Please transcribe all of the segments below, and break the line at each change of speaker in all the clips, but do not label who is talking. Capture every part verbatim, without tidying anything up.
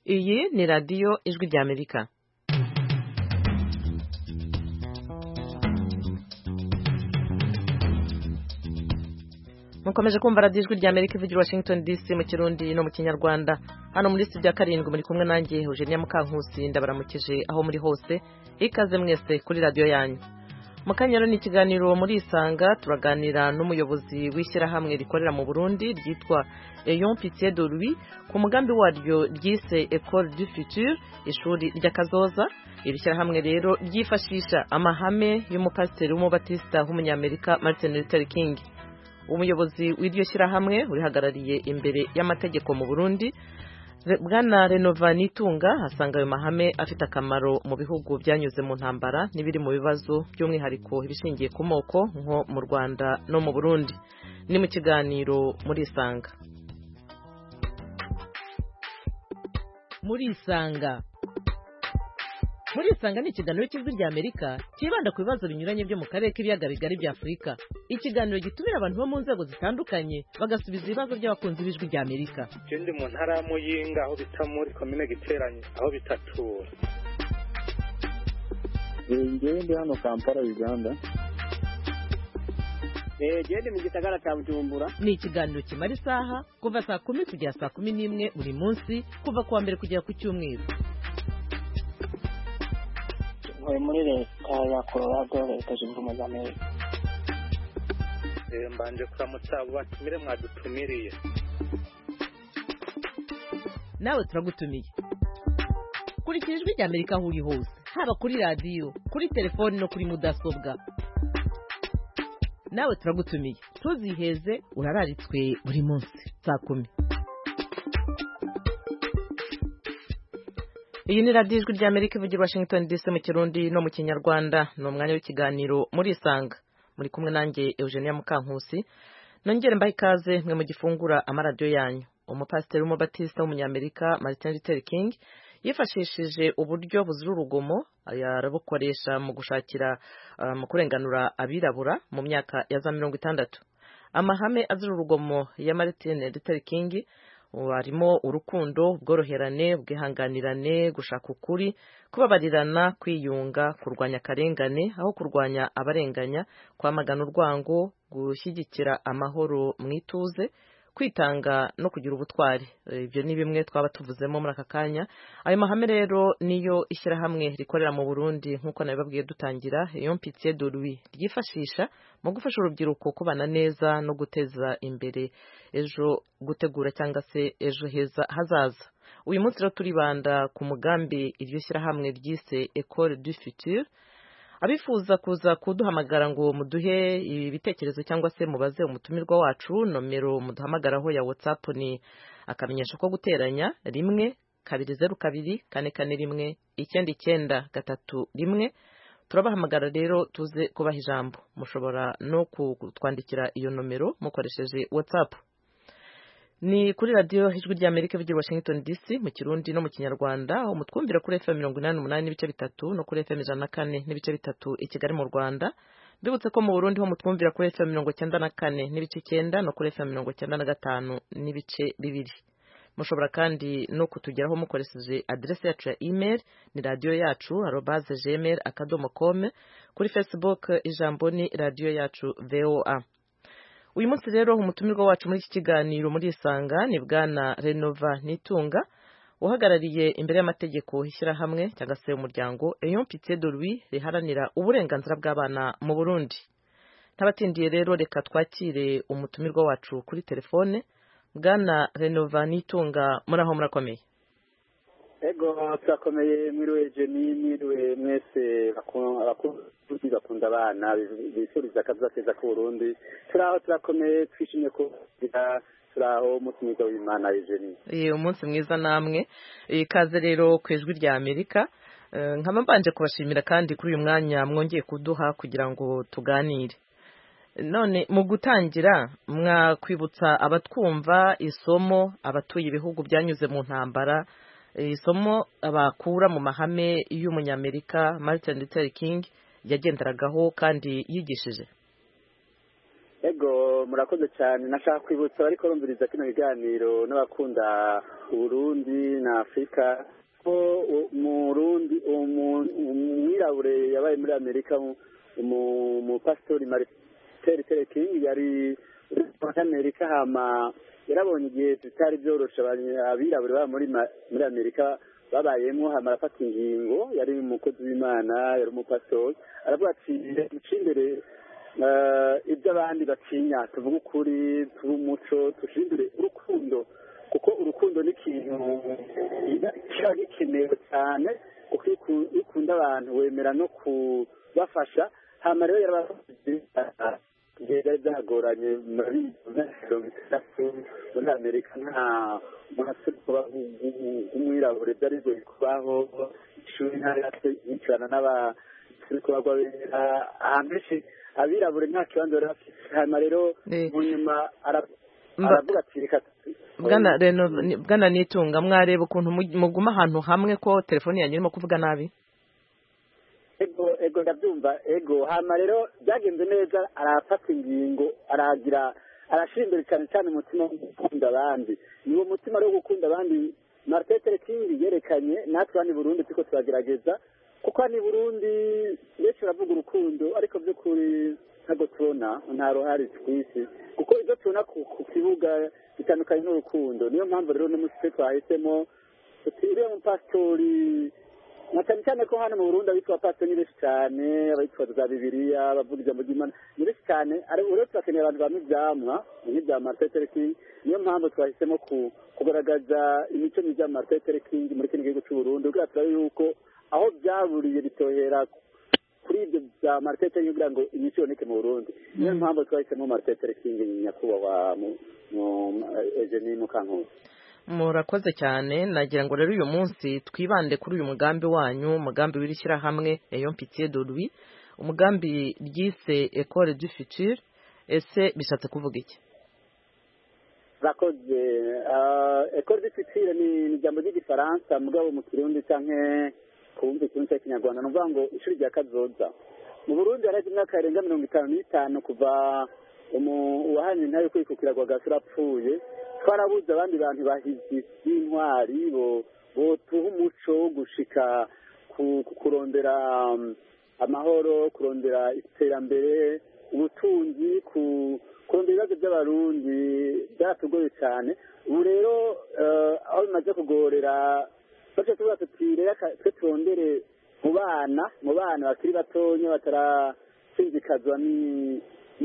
Iyi ni radiyo ijwi ry'Amerika. Mukomeje kumva radiyo ijwi ry'Amerika ivugira Washington D C mu Kirundi no mu Kinyarwanda. Hano muri studio ya karindwi muri kumwe nanjye Eugenia Mukankusi, ndabaramukije aho muri hose. Ikaze mwese kuri radiyo yanyu. Mukanyaro ni ikiganiro muri Isanga, turaganira n'umuyobozi w'ishyirahamwe rikorera mu Burundi ryitwa Eyon Pitié de Louis ku mugambi waryo ryise École du Futur, ishuri ry'akazoza. Iri shyirahamwe rero ryifashisha amahame y'umupasiteri w'umubatista w'umunyamerika Martin Luther King. Umuyobozi w'iryo shyirahamwe urihagarariye imbere y'amategeko mu Burundi, Bwana Renova Nitunga, asanga ayo mahame afite akamaro mu bihugu byanyuze mu ntambara n'ibiri mu bibazo by'umwihariko ibishingiye ku moko nko mu Rwanda no mu Burundi. Ni mu kiganiro muri Isanga. Muri Isanga Muri Isanga ni ikiganiro cy'ijwi ry'Amerika kibanda ku bibazo binyuranye byo mu karere k'ibiyaga bigari bya Afurika. Ikiganiro gitumira abantu bo mu nzego zitandukanye bagasubiza ibibazo by'abakunzi b'ijwi ry'Amerika.
Ndi mu ntara ya Muyinga aho bita muri komine Giteranye aho bitatura.
Ngewe ndi hano Kampala, Uganda.
Eh gende mu gisagara cya Bujumbura.
Ni ikiganiro kimara isaha kuva saa kumi kugera saa kumi n'imwe buri munsi kuva kuwa mbere kugera ku cyumweru.
Muri muri leta ya Colorado, leta zunze ubumwe za Amerika.
Eh mbanje kuramutsa batumire mwadutumiriye.
Nawe turagutumiye. Kurikira ijwi ry'Amerika aho uri hose, haba kuri radiyo, kuri telefoni no kuri mudasobwa. Nawe turagutumiye. Tuziheze urararitswe buri munsi saa kumi. Iyi ni radiyo ijwi ry'Amerika ivugira Washington D C mu Kirundi no mu Kinyarwanda. Ni umwanya w'ikiganiro muri Isanga. Muri kumwe nanjye Eugenia Mukankusi. Nongere mbaye ikaze mwe mu gifungura amaradiyo yanyu. Umupasiteri w'umubatista w'umunyamerika Martin Luther King yifashishije uburyo buzira urugomo yarabukoresha mu gushakira uh, mu kurenganura abirabura mu myaka ya za mirongo itandatu. Amahame azira urugomo ya Martin Luther King harimo urukundo, ubworoherane, ubwihanganirane, gushaka ukuri, kubabarirana, kwiyunga, kurwanya akarengane aho kurwanya abarenganya, kwamagana urwango, gushyigikira amahoro mu ituze, kwitanga no kugira ubutwari. Ibyo ni bimwe twaba tuvuzemo muri aka kanya. Ayo mahame rero niyo ishyirahamwe rikorera mu Burundi nk'uko nabibabwiye dutangira, Eyon Pitié de Louis ryifashisha mu gufasha urubyiruko kubana neza no guteza imbere ejo gutegura cyangwa se ejo heza hazaza. Uyu munsi rero turibanda ku mugambi iryo shyirahamwe ryise École du Futur. Abifuza kuza kuduhamagara ngo muduhe ibitekerezo cyangwa se mubaze umutumirwa wacu, nomero muduhamagaraho ya WhatsApp ni akamenyesha ko guteranya rimwe kabiri zeru kabiri kane kane rimwe icyenda icyenda gatatu rimwe. Turabahamagara rero tuze kubaha ijambo. Mushobora no kutwandikira iyo nomero mukoresheje WhatsApp. Ni kuri radiyo ijwi ry'Amerika ivugira Washington D C mu Kirundi no mu Kinyarwanda, aho mutwumvira kuri F M mirongo inani n'umunani n'ibice bitatu no kuri F M ijana na kane n'ibice bitatu i Kigali mu Rwanda. Bibutse ko mu Burundi ho mutwumvira kuri F M mirongo icyenda na kane n'ibice icyenda no kuri F M mirongo icyenda na gatanu n'ibice bibiri. Mushobora kandi no kutugeraho mukoresheje adresse yacu ya email ni radio yacu arobase gmail akadomo com. Kuri Facebook ijambo ni radio yacu V O A. Uyu munsi rero umutumirwa wacu muri iki kiganiro muri Isanga ni Bwana Renova Nitunga, uhagarariye imbere y'amategeko ishyirahamwe cyangwa se umuryango Eyon Pitié de Louis riharanira uburenganzira bw'abana mu Burundi. Ntabatindiye rero reka twakire umutumirwa wacu kuri telefone. Bwana Renova Nitunga, muraho murakomeye?
Ego turakomeye, mwiriwe Jenny, mwiriwe mwese abakuzi bakunda abana bifuriza akaza keza ku Burundi. Turaho turakomeye, twishimye ko turaho umunsi mwiza w'Imana Jenny. Eh
umunsi mwiza namwe. Ikaze rero ku ijwi rya Amerika. Nkaba mbanje kubashimira kandi kuri uyu mwanya mwongeye kuduha kugira ngo tuganire. None mu gutangira mwakwibutsa abatwumva isomo abatuye ibihugu byanyuze mu ntambara, isomo abakura mu mahame y'umunyamerika Martin Luther King yagenderagaho kandi yigishije?
ego murakoze cyane nashaka kwibutsa ariko rumviriza kino kiganiro n'abakunda Burundi na Afrika ko mu Burundi umwirabure yabaye muri Amerika mu pastori Martin Luther King yari muri Amerika hama yarabonye igihe tutari byorosha abirabure baba muri muri Amerika babayemo hama arafata ingingo yari umukozi w'Imana yari umupastori aravuga ati imbere ibyo abandi batinya tuvuga ukuri tuba umuco dushindure urukundo kuko urukundo ni ikintu kiba gikenewe cyane kuko iyo ukunda abantu wemera no kubafasha hama rero yarabavuze igihe byari byagoranye muri mirongo itandatu muri Amerika nta umuntu kuba umwirabure byari bigoye kubaho ishuri ntari yicarana n'abasuri kubagwa bera ahantu henshi abirabure nta kibanza bari bafite hanyuma rero mu nyuma aravuga ati reka
bwana reno bwana nitunga mwareba ukuntu muguma ahantu hamwe ko telefone yanyu irimo kuvuga nabi
ego ego ndabyumva ego hanyuma rero byagenze neza arafata ingingo aragira arashira imbere cyane cyane umutima wo gukunda abandi niwo mutima wo gukunda abandi Martin Luther King yerekanye natwe hano i Burundi turiko turagerageza kuko hano i Burundi benshi baravuga urukundo ariko by'ukuri ntabwo tubona nta ruhari twisi kuko ibyo tubona ku kibuga bitandukanye n'urukundo niyo mpamvu rero n'umunsi twahisemo tutiriwe mu pastori na cyane cyane ko hano mu Burundi abitwa pastori ni benshi cyane abitwa za Bibiliya abavuga ijambo ry'Imana ni benshi cyane ariko rero turakeneye abantu bamwe ibyamwa nk'ibya Martin Luther King niyo mpamvu twahisemo kugaragaza imico myiza ya Martin Luther King muri kino gihugu cy'u Burundi kugira turabe yuko aho byaburiye bitohera kuri ibyo bya Martin Luther King kugira ngo imico iboneke mu Burundi niyo mpamvu twahisemo Martin Luther King nyakubahwa mu Eugenie Mukankusi
murakoze cyane nagira ngo rero uyu munsi twibande kuri uyu mugambi wanyu umugambi w'ishyira hamwe eyo mpitiye de lui umugambi ryise École du Futur ese bishatse kuvuga iki
rakoze École du Futur ni ijambo ry'igifaransa mugabo mu kirundi canke kumva ikintu cy'ikinyarwanda no vuga ngo ishuri rya kazoza mu Burundi haraje imyaka irenga mirongo itanu n'itanu kuva uwahanye ntayo kwikukira kwa gasura apfuye twarabuze abandi bantu bahizi b'intwari bo botuha umuco wo gushika kurondera amahoro kurondera iterambere ubutunzi kurondera ibibazo by'abarundi byaratugoye cyane ubu rero aho bimaze kugorera baca tuvuga tuti rero twe turondere mu bana mu bana bakiri batonya batarasinzikazwa ni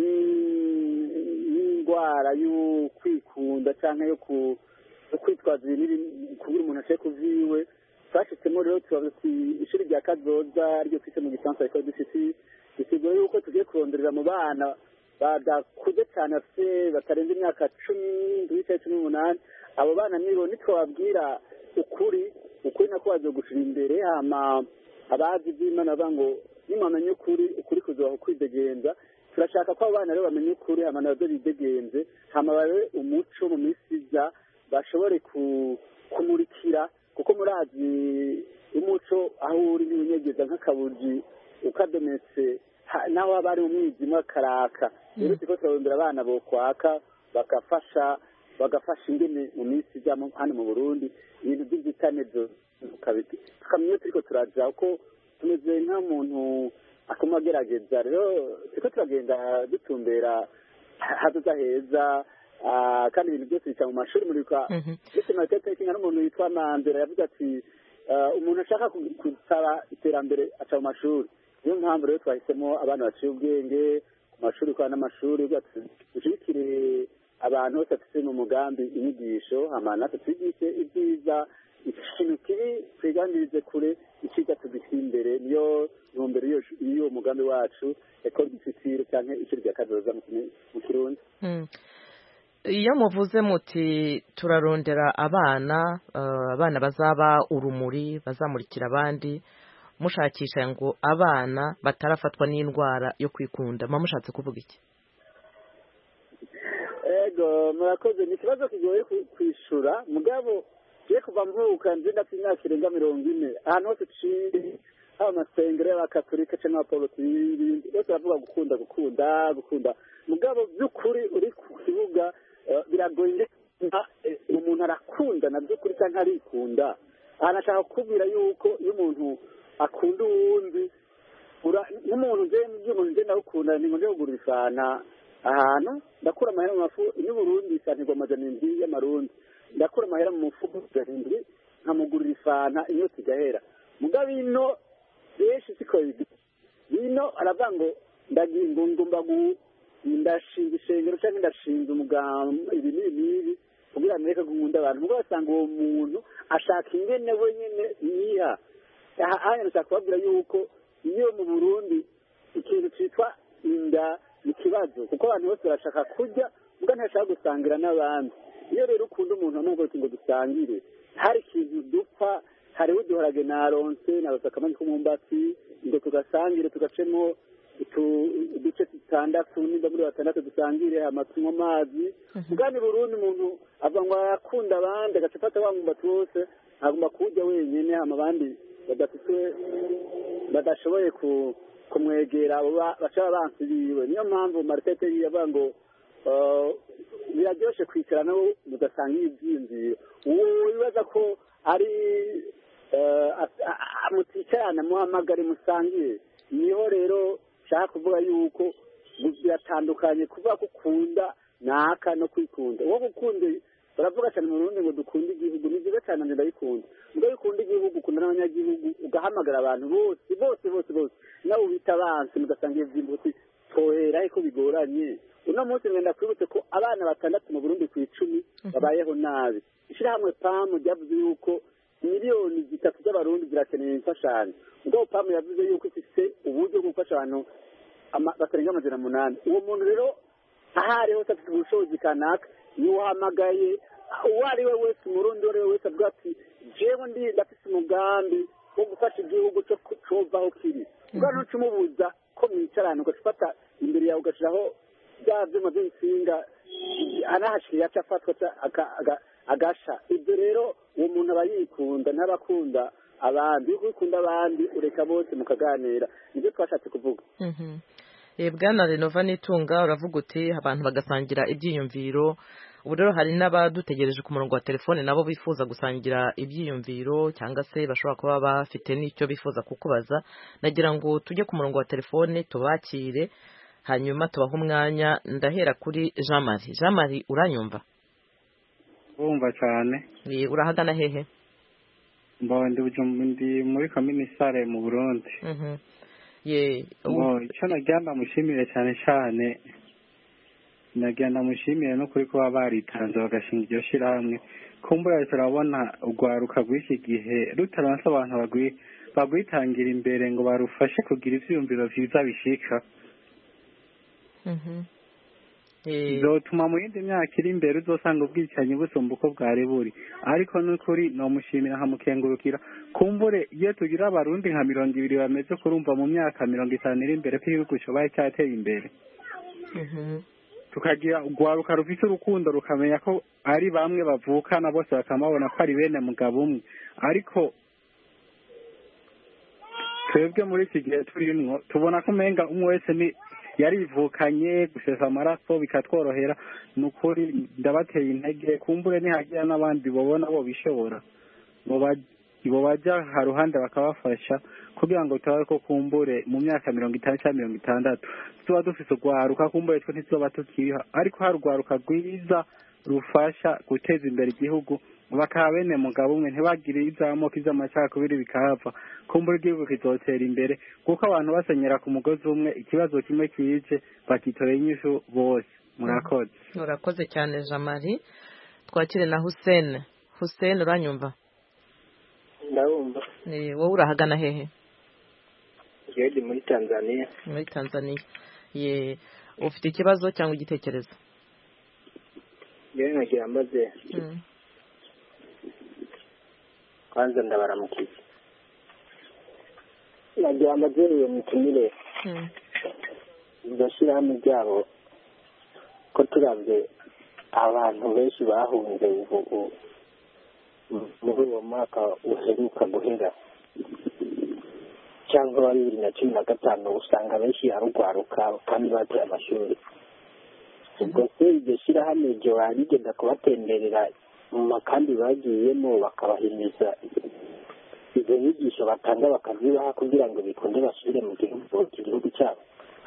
n'indwara yo kwikunda cyangwa yo kwitwaza ibintu kugira umuntu ashake kuviwe twashitsemo rero tubaza ishuri rya kazoza ryo kwise mu gifaransa École du Futur bisigura yuko tugiye kuronderera mu bana badakuze cyane bafite batarenze imyaka cumi ndetse cumi n'umunani abo bana nibo nitwababwira ukuri ukuri nako bazogushira imbere hama abazi iby'Imana bavuga ngo nimamenye ukuri ukuri kuzobaho kwidegenza turashaka ko abana rero bamenye ukuri hama nabyo bidegenze hama babe umuco mu minsi iza bashobore kumurikira kuko murazi umuco aho uri n'ibinyegeza nk'akabuji ukadometse naho haba ari umwijima karaka rero turiko turarondera abana bokwaka bagafasha bagafasha ingene mu minsi iza hano mu Burundi ibintu by'inzitane tukamenya turiko turaja uko tumeze nk'umuntu akoma agerageza rero turiko turagenda dutumbera hazoza heza kandi ibintu byose bica mu mashuri murika ndetse na Martin Luther King n'umuntu yitwa Mandela yavuze ati umuntu ashaka gusaba iterambere aca mu mashuri niyo mpamvu rero twahisemo abana baciye ubwenge ku mashuri kwa n'amashuri dushigikire abantu bose bafite mu mugambi inyigisho hama natwe twigishe ibyiza ikintu kibi twigandirize kure iciza tugishyira imbere niyo ntumbero y'uwo mugambi wacu École du Futur cyangwa ishuri rya kazoza mu kirundi
iyo muvuze muti turarondera abana abana bazaba urumuri bazamurikira abandi mushakisha ngo abana batarafatwa n'indwara yo kwikunda mama mushatse kuvuga iki
ego murakoze ni ikibazo kigoye kwishura mugabo je kuva mvuka nje ndafite imyaka irenga mirongo ine ahantu hose ciye haba amasengero y'abakatolika cyangwa abaporoti n'ibindi bose baravuga gukunda gukunda gukunda mugabo by'ukuri uri ku kibuga biragoye umuntu arakunda na by'ukuri cyangwa arikunda anashaka kukubwira yuko iyo umuntu akunda uwundi n'umuntu nje by'umuntu nje ndawukunda ni ngo nje kugura ifana ahantu ndakura amahera mu mafu n'uburundi isanirwa amajana indwi y'amarundi ndakura amahera mu mufuko indwi nkamugurira ifana inyota igahera mugabo ino benshi siko bino aravuga ngo ndagingo ngomba ndashinga ishengero cyangwa ndashinga umugambi ibi n'ibi kugira ngo reka gukunda abantu mugabo asanga uwo muntu ashaka ingene we nyene yiha aha nshaka kubabwira yuko iyo mu Burundi ikintu cyitwa inda ikibazo kuko abantu bose barashaka kurya mbwa ntashaka gusangira n'abandi iyo rero ukunda umuntu amubwira ngo dusangire hari ikintu dupfa hari uduharage na ronse na basakamanye k'umumbatsi ngo tugasangire tugacemo uduce dutandatu nimba muri batandatu dusangire amatu mu mazi ubwani Burundi umuntu ava ngo arakunda abandi agacafata bamumbatsi bose agomba kurya wenyine hama abandi badafite badashoboye ku kumwegera bacaba bansiriwe niyo mpamvu Martete yavuga ngo biraryoshe kwicara nabo mugasangira ibyiyumviro uwo wibaza ko ari amuticarana muhamagare musangire niho rero nshaka kuvuga yuko biratandukanye kuvuga ko ukunda naka no kwikunda uwo gukunda baravuga cyane mu Burundi ngo dukunda igihugu ni byiza cyane ndabikunda ubwo bikunda igihugu ukunda n'abanyagihugu ugahamagara abantu bose bose bose bose nawe ubita abansi mugasangira ibyimbuti tohera ko bigoranye uno munsi ngenda kwibutse ko abana batandatu mu Burundi ku icumi babayeho nabi ishyirahamwe pamu ryavuze yuko miliyoni zitatu z'abarundi zirakeneye imfashanyo ubwo pamu yavuze yuko ifite uburyo bwo gufasha abantu batarenga amajana munani uwo muntu rero ahari hose afite ubushobozi kanaka niwahamagaye uwo ari we wese umurundi uwo ari we wese avuga ati jewe ndi ndafite umugambi wo gufasha igihugu cyo kuvaho kiri ubwo ntucumubuza ko mwicarana ugafata imbere yawe ugashyiraho bya byuma by'insinga anahashiriye aca afatwa agasha ibyo rero uwo muntu aba yikunda n'abakunda abandi iyo ukunda abandi ureka bose mukaganira nibyo twashatse kuvuga
bwana Renova Nitunga uravuga uti abantu bagasangira ibyiyumviro ubu rero hari n'abadutegereje ku murongo wa telefone nabo bifuza gusangira ibyiyumviro cyangwa se bashobora kuba bafite n'icyo bifuza kukubaza nagira ngo tujye ku murongo wa telefone tubakire hanyuma tubaha umwanya ndahera kuri Jean Marie Jean Marie uranyumva
wumva cyane
urahagana hehe
ndi muri kaminisare mu Burundi
ye
icyo nagira ndamushimire cyane cyane nagira ndamushimire no kuri kuba baritanze bagashinga iryo shyirahamwe kumbura turabona urwaruka rw'iki gihe rutaranse abantu bagwitangira imbere ngo barufashe kugira ibyiyumviro byiza bishika bizotuma mu yindi myaka iri imbere uzosanga ubwicanyi busumba uko bwari buri ariko n'ukuri nomushimira nkamukengurukira kumbure iyo tugira abarundi nka mirongo ibiri bameze kurumva mu myaka mirongo itanu iri imbere ko igihugu cobaye cyateye imbere tukagira urwaruka rufite urukundo rukamenya ko ari bamwe bavukana bose bakamabona ko ari bene mugabo umwe ariko twebwe muri iki gihe turimwo tubona ko umenga umwe wese ni yarivukanye gusesa amaraso bikatworohera nukuri ndabateye intege kumbure nihagira n'abandi babona bo bishobora bo bajya haruhande bakabafasha kugira ngo tutabe ko kumbure mu myaka mirongo itanu cyangwa mirongo itandatu tuba dufite urwaruka kumbure twe ntituba tukiriho ariko hari urwaruka rwiza rufasha guteza imbere igihugu bakaba bene mugabo umwe ntibagire iby'amoko iby'amacakubiri bikahava kumbura igihugu kizotera imbere kuko abantu basenyera ku mugozi umwe ikibazo kimwe kije bakitoreye inyishu bose murakoze
urakoze cyane Jean Marie twakire na Hussein Hussein uranyumva
ndabumva
wowe urahagana hehe
ndi muri Tanzania
muri Tanzania ye ufite ikibazo cyangwa igitekerezo
yewe nagira mbaze kwanza ndabaramukiza nagira mbaze iyo mitumire iryo shyirahamwe ryabo ko turabye abantu benshi bahunze ubu muri uwo mwaka uheruka guhera cyangwa wa bibiri na cumi na gatanu usanga benshi yarugwaruka kandi bateye amashuri ubwo se iryo shyirahamwe ryo rigenda kubatemberera mu makambi bagiyemo bakabahimiriza izo nyigisho batanga bakazibaha kugira ngo bikunde basubire mu gihugu igihugu cyabo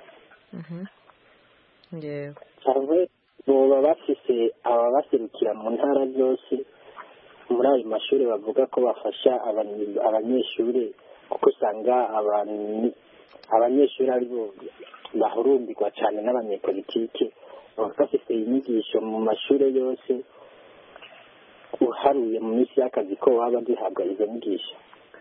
cyangwa boba bafise ababaserukira mu ntara zose muri ayo mashuri bavuga ko bafasha abanyeshuri kuko usanga abanyeshuri ari bo bahurumbirwa cyane n'abanyepolitike baba bafite inyigisho mu mashuri yose uharuye mu minsi y'akazi ko baba bazihabwa izo nyigisho.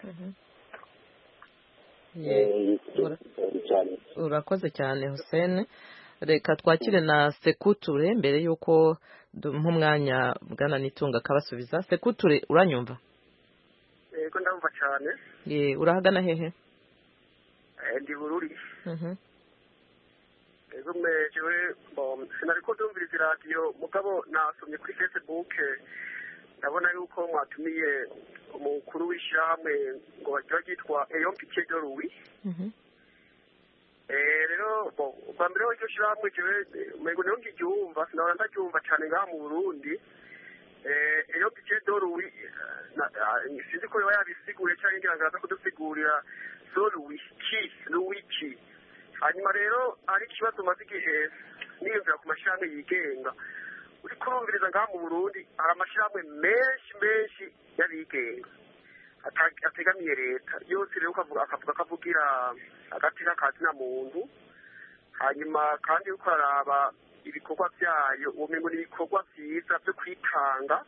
Urakoze cyane Hussein. Reka twakire na Sekuture mbere y'uko nk'umwanya bwana Nitunga akabasubiza. Sekuture uranyumva?
Yego ndumva cyane.
Ye urahagana hehe?
Ndi Bururi.
Mhm.
Ego mejewe bom sinariko ndumviriza radio mugabo nasomye kuri Facebook ndabona yuko mwatumiye umukuru w'ishyirahamwe ngo bajya yitwa Eyon Piquet de Louis.
Mhm.
Eh rero bo kwa mbere iryo shyirahamwe jewe mego niyo ngijumva sinabona ndacyumva cyane ngaha mu Burundi. Eh Eyon Piquet de Louis sinzi ko yabisiguye cyangwa ngira ngo kudusigurira so Louis ki Louis ki. Hanyuma rero ari ikibazo maze igihe niyumvira ku mashyirahamwe yigenga uri kurumviriza ngaha mu Burundi hari amashyirahamwe menshi menshi y'abigenga ategamiye leta yose rero akavuga akavugira agati n'akazi na muntu hanyuma kandi uko araba ibikorwa byayo ubumenyi n'ibikorwa byiza byo kwitanga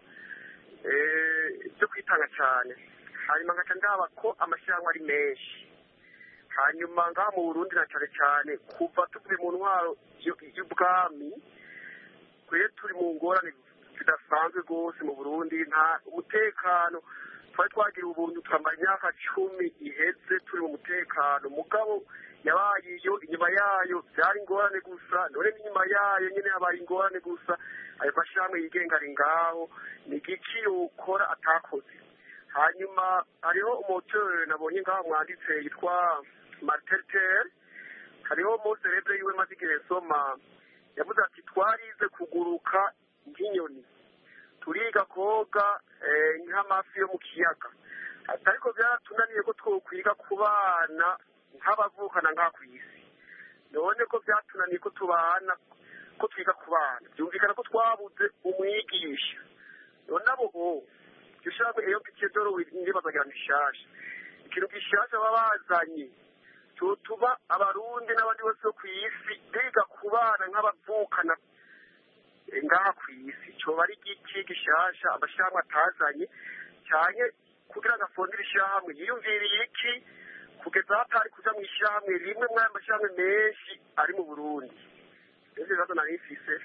byo kwitanga cyane hanyuma ngaca ndaba ko amashyirahamwe ari menshi hanyuma ngaha mu Burundi na cyane cyane kuva tuvuye mu ntwaro y'ubwami kwe turi mu ngorane zidasanzwe rwose mu Burundi nta umutekano twari twagira ubuntu twamara imyaka cumi iheze turi mu mutekano mugabo yabaye iyo inyuma yayo byari ingorane gusa none n'inyuma yayo nyine yabaye ingorane gusa ayo mashyirahamwe yigenga ari ngaho ni igiki ukora atakoze hanyuma hariho umuteur nabonye ngaho mwanditse yitwa Martin Luther hariho umuserebre yiwe maze igihe soma yavuze ati twarize kuguruka nk'inyoni turiga koga nk'amafi yo mu kiyaga ariko byaratunaniye ko twokwiga kubana nk'abavukana ngaha ku isi none ko byatunaniye ko tubana ko twiga kubana byumvikana ko twabuze umwigisha none abo iryo shyirahamwe Eyon Piquet de Louis ndibazagira nishasha ikintu gishasha baba bazanye tuba abarundi n'abandi bose bo ku isi biga kubana nk'abavukana ngaha ku isi coba ari igiki gishasha amashyirahamwe atazanye cyane kugira ngo afondere ishyirahamwe yiyumviriye iki kugeza hatari kuja mu ishyirahamwe rimwe mw'aya mashyirahamwe menshi ari mu Burundi ese bibazo nari mfise.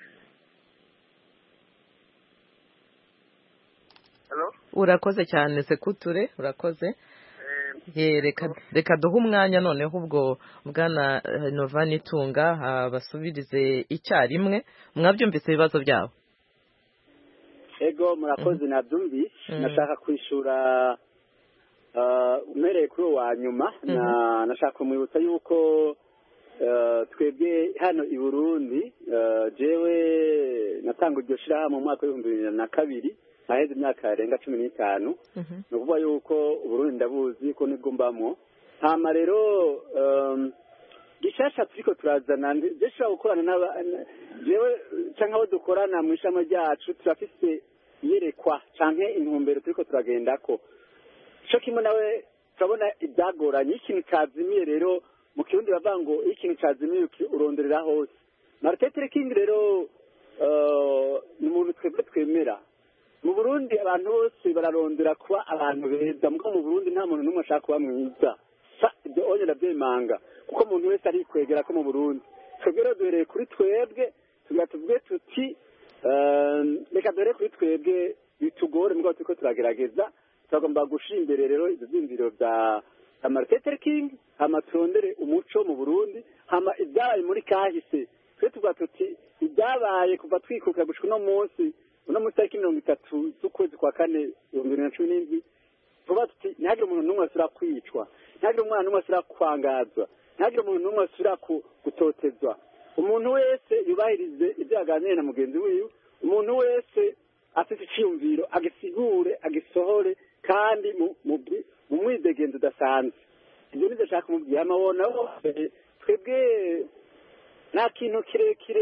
Hello?
Urakoze cyane Sekuture urakoze. Ye reka reka duhe umwanya noneho ubwo bwana Nova Nitunga abasubirize icyarimwe mwabyumvise ibibazo byabo.
Ego murakoze nabyumvise nashaka kwishura umereye kuri wa nyuma na nashaka kumwibutsa yuko twebwe hano i Burundi jewe natanga iryo shirahamwe mu mwaka w'ibihumbi bibiri na kabiri aheze imyaka yarenga cumi n'itanu ni ukuvuga yuko Uburundi ndabuzi ko nibwo mbamwo hama rero gishasha turiko turazana ndeshobora gukorana n'aba jewe canke abo dukorana mu ishami ryacu turafise iyerekwa canke intumbero turiko turagendako co kimwe nawe turabona ibyagoranye ikintu cazimiye rero mu kirundi bavuga ngo ikintu cazimiye uronderera hose Martin Luther King rero ni umuntu twebwe twemera mu Burundi abantu bose bararondera kuba abantu beza muko mu Burundi nta muntu n'umwe ashaka kuba mwiza ibyo onye ndabyemanga kuko umuntu wese ari kwegera ko mu Burundi twebwe rero duhereye kuri twebwe tugira tuvuge tuti reka duhere kuri twebwe bitugore mugabo turiko turagerageza turagomba gushira imbere rero ibyo byumviro bya Martin Luther King hama turondere umuco mu Burundi hama ibyabaye muri kahise twe tuvuga tuti ibyabaye kuva twikuka gushika no munsi uno munsi tariki mirongo itatu z'ukwezi kwa kane ibihumbi bibiri na cumi n'indwi tuba tuti ntihagire umuntu n'umwe asubira kwicwa ntihagire umwana n'umwe asubira kwangazwa, ntihagire umuntu n'umwe asubira gutotezwa. Umuntu wese yubahirize ibyo yaganiriye na mugenzi wiwe, umuntu wese afite icyiyumviro agisigure agisohore kandi mu mwidegenzo udasanzwe. ibyo nibyo nshaka kumubwira. amabona twebwe nta kintu kirekire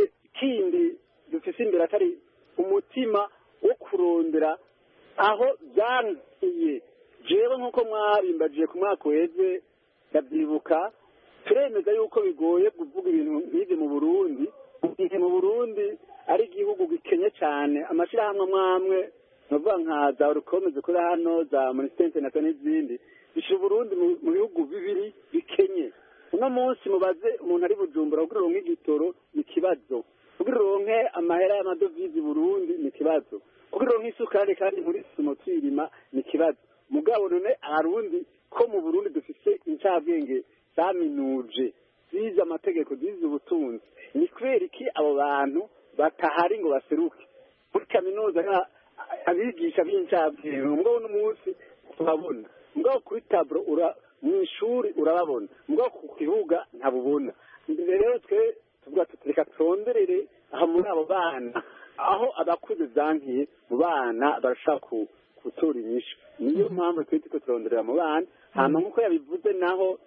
kindi dufise imbere atari umutima wo kurondera aho byangiye. jewe nk'uko mwabimbajiye ku mwaka uheze ndabyibuka, turemeza yuko bigoye kuvuga ibintu nk'ibyo mu Burundi, igihe mu Burundi ari igihugu gikenye cyane. amashyirahamwe amwe navuga nka za urukomeze kuri hano za Amnesty na n'izindi bishyira Burundi mu bihugu bibiri bikenye. uno munsi mubaze umuntu ari Bujumbura kugira uronke igitoro ni ikibazo, kugira uronke amahera y'amadovize Burundi ni ikibazo, kugira uronke isukari kandi muri sumo twirima ni ikibazo. mugabo none abarundi ko mu Burundi dufise incabwenge zaminuje zize amategeko zize ubutunzi, ni kubera iki abo bantu batahari ngo baseruke muri kaminuza abigisha b'incabwenge? mugabo uno munsi turabona, mugabo kuri taburo ura mu ishuri urababona, mugabo ku kibuga ntabubona. rero twe tuvuga tutireka turonderere aha muri abo bana, aho abakuze zankiye mu bana barashaka gutora inyishu. niyo mpamvu twe tuko turonderera mu bana. hama nk'uko yabivuze naho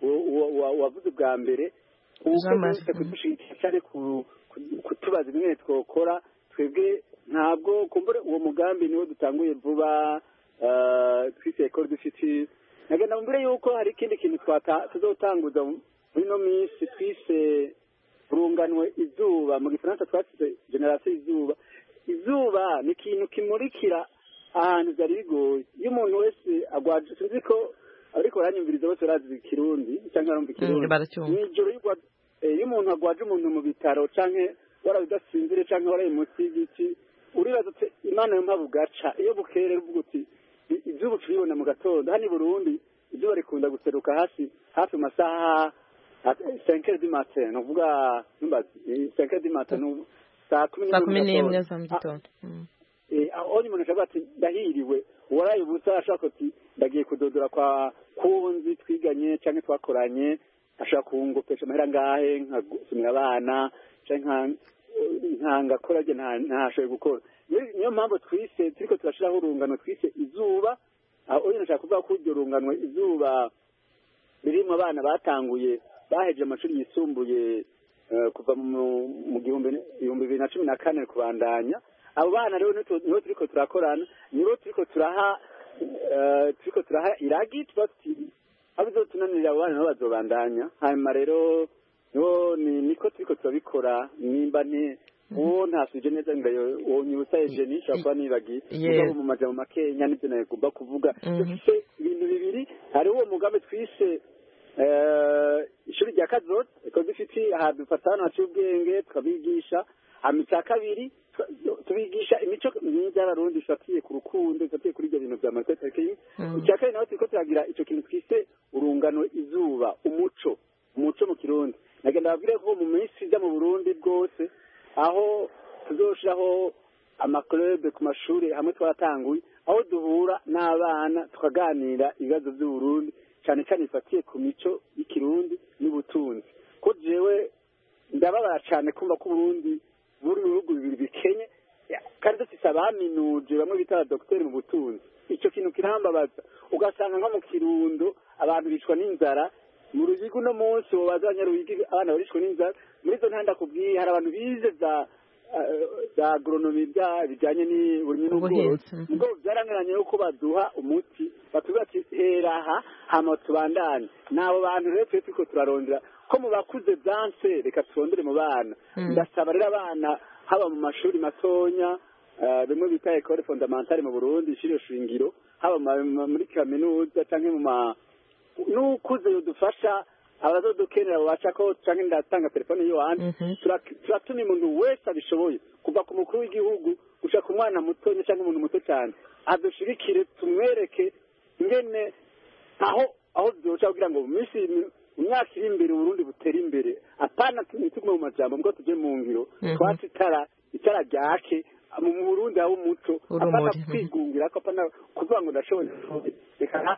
wavuze bwa mbere uko kudushikira cyane kutubaza bimwe twokora twebwe, ntabwo kumbure uwo mugambi niwo dutanguye vuba twise école du futur. nagenda mbere yuko hari ikindi kintu tuzotanguza muri no minsi twise urunganwe izuba, mu gifaransa twatse generation izuba. izuba ni ikintu kimurikira ahantu byari bigoye. iyo umuntu wese agwaje, sinzi ko ariko baranyumviriza bose barazi ikirundi cyangwa barumva ikirundi, nijoro iyo umuntu agwaje umuntu mu bitaro canke warabidasinzire canke waraye munsi y'igiti, uribaza uti imana yo mpabu gaca. iyo bukere uvuga uti izuba turibona mu gatondo. hano i Burundi izuba rikunda guseruka hasi hafi mu masaha cinq heures du matin, nuvuga numbazi cinq heures du matin, saa kumi n'imwe
za mu gitondo.
aho umuntu ashobora ati ndahiriwe, waraye ubusa ashaka ati ndagiye kudodora kwa kunzi twiganye canke twakoranye, ashaka kungopesha amahera ngahe nkasumira abana canke nkanga kora je ntashoboye gukora. niyo mpamvu twise turiko turashiraho urungano twise izuba. aho nyine nshaka kuvuga ko iryo runganwe izuba ririmo abana batanguye baheje amashuri yisumbuye kuva mu gihumbi bibiri na cumi na kane kubandanya. abo bana rero nibo turiko turakorana, nibo turiko turaha turiko turaha iragi tubati abizotunanirira abo bana nabo bazobandanya. hanyuma rero niho niko turiko turabikora. nimba ni uwo ntasuje neza ngayo wonyibutsa Eugenie nshaka kuba nibagi mugabo mu majambo makenya nivyo nagomba kuvuga. dufise ibintu bibiri, hariho uwo mugambi twise ishuri rya Kazoza eko dufite aha dufatana haciye ubwenge tukabigisha. hama icya kabiri tubigisha imico myiza y'abarundi ifatiye ku rukundo, ifatiye kuri ibyo bintu vya marketing. icya kabiri naho turiko turagira ico kintu twise urungano izuba, umuco umuco mu Kirundi. nagenda babwire ko mu minsi ija mu Burundi bwose aho tuzoshiraho amaklube ku mashuri hamwe twatanguye, aho duhura n'abana tukaganira ibibazo by'Uburundi cyane cyane ifatiye ku mico y'ikirundi n'ubutunzi. ko jewe ndababara cyane kumva ko Burundi buri bihugu bibiri bikenye kandi dufise abaminuje bamwe bita abadokiteri mu butunzi. icyo kintu kirambabaza, ugasanga nko mu Kirundo abantu bicwa n'inzara, mu Ruyigu no munsi wazanya Ruyigi abana barishwe n'inzara. muri zo ntanda kubwiye hari abantu bize za za agronomy bya bijanye ni uburimyi n'ubworozi, ngo byarangeranye yuko baduha umuti batuba ati heraha hama tubandanye. nabo bantu rero twe twiko turarondera ko mu bakuze byanse, reka turondere mu bana. ndasaba rero abana haba mu mashuri matonya bimwe bita école fondamentale mu Burundi, ishuri shingiro, haba muri kaminuza canke mu ma n'ukuze yodufasha abazodukenera baca ko canke ndatanga telefone yiwanje. turatuma umuntu wese abishoboye kuva ku mukuru w'igihugu gushaka ku mwana mutonya canke umuntu muto cyane adushirikire, tumwereke ngene aho aho byoca kugira ngo mu minsi mu myaka iri imbere Burundi butera imbere. apana ntitugume mu majambo mbwo tuje mu ngiro twatse itara itara ryake mu Burundi aho umuco apana kwigungira ko apana kuvuga ngo ndashoboye reka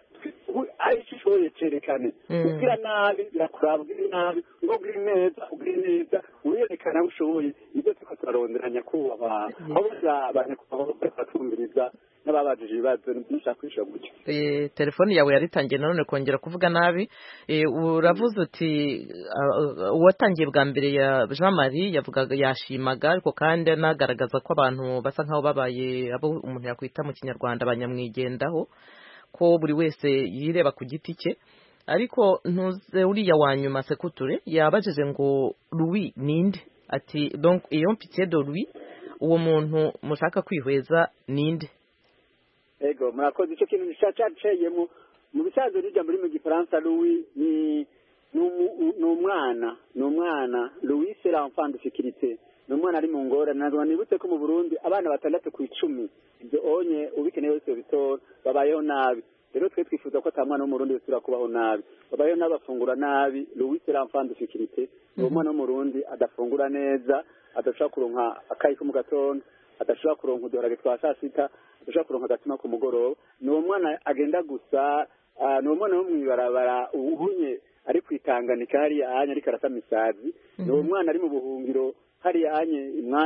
icyo ushoboye cyerekane ubwira nabi birakuraba ubwira nabi ngo ubwire neza ubwire neza wiyerekana aho ushoboye ibyo turiko turarondera nyakubahwa aho abanyakubahwa batumviriza n'ababajije ibibazo nishaka kwishyura gutyo
telefoni yawe yaritangiye nanone kongera kuvuga nabi uravuze uti uwatangiye bwa mbere ya Jean Marie yavugaga yashimaga ariko kandi anagaragaza ko abantu basa nkaho babaye abo umuntu yakwita mu kinyarwanda abanyamwigendaho ko buri wese yireba ku giti cye ariko ntuze uriya wa nyuma Sekuture yabajije ngo Louis ninde ati donc iyo mpitié de Louis uwo muntu mushaka kwihweza ninde
ego murakoze icyo kintu cyacaceyemo mu bisanzwe n'ijambo riri mu gifaransa Louis ni ni umwana ni umwana Louis c'est l'enfant de sécurité ni umwana ari mu ngorane nazwa nibutse ko mu Burundi abana batandatu ku icumi ibyo onye ubikeneye wese bitora babayeho nabi rero twe twifuza ko ata mwana wo mu Burundi wese kubaho nabi babayeho n'abafungura nabi Louis c'est l'enfant de sécurité ni umwana wo mu Burundi adafungura neza adashobora kuronka akayi ko mu gatondo adashobora kuronka uduharage twa saa sita adashobora kuronka agatima ku mugoroba ni uwo mwana agenda gusa ni uwo mwana wo mw'ibarabara ubunye ari kwitanganika hariya anya ariko arasama isazi ni uwo mwana ari mu buhungiro hariya anye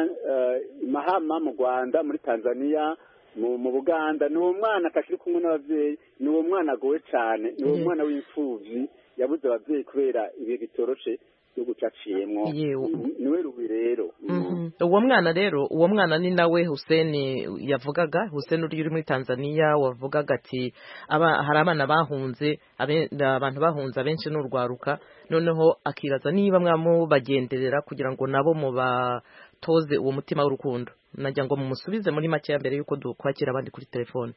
Mahama mu Rwanda muri Tanzania mu Buganda ni uwo mwana akashiri kumwe n'abavyeyi ni uwo mwana agowe cane ni uwo mwana w'imfuvyi yabuze abavyeyi kubera ibihe bitoroshe yo gucaciyemwo niwe Louis rero
uwo mwana rero uwo mwana ni nawe Hussein yavugaga Hussein uri muri Tanzania wavugaga ati aba hari abana bahunze abantu bahunze abenshi n'urwaruka noneho akiraza niba mwamubagenderera kugira ngo nabo mubatoze uwo mutima w'urukundo najya ngo mumusubize muri make ya mbere yuko dukwakira abandi kuri telefone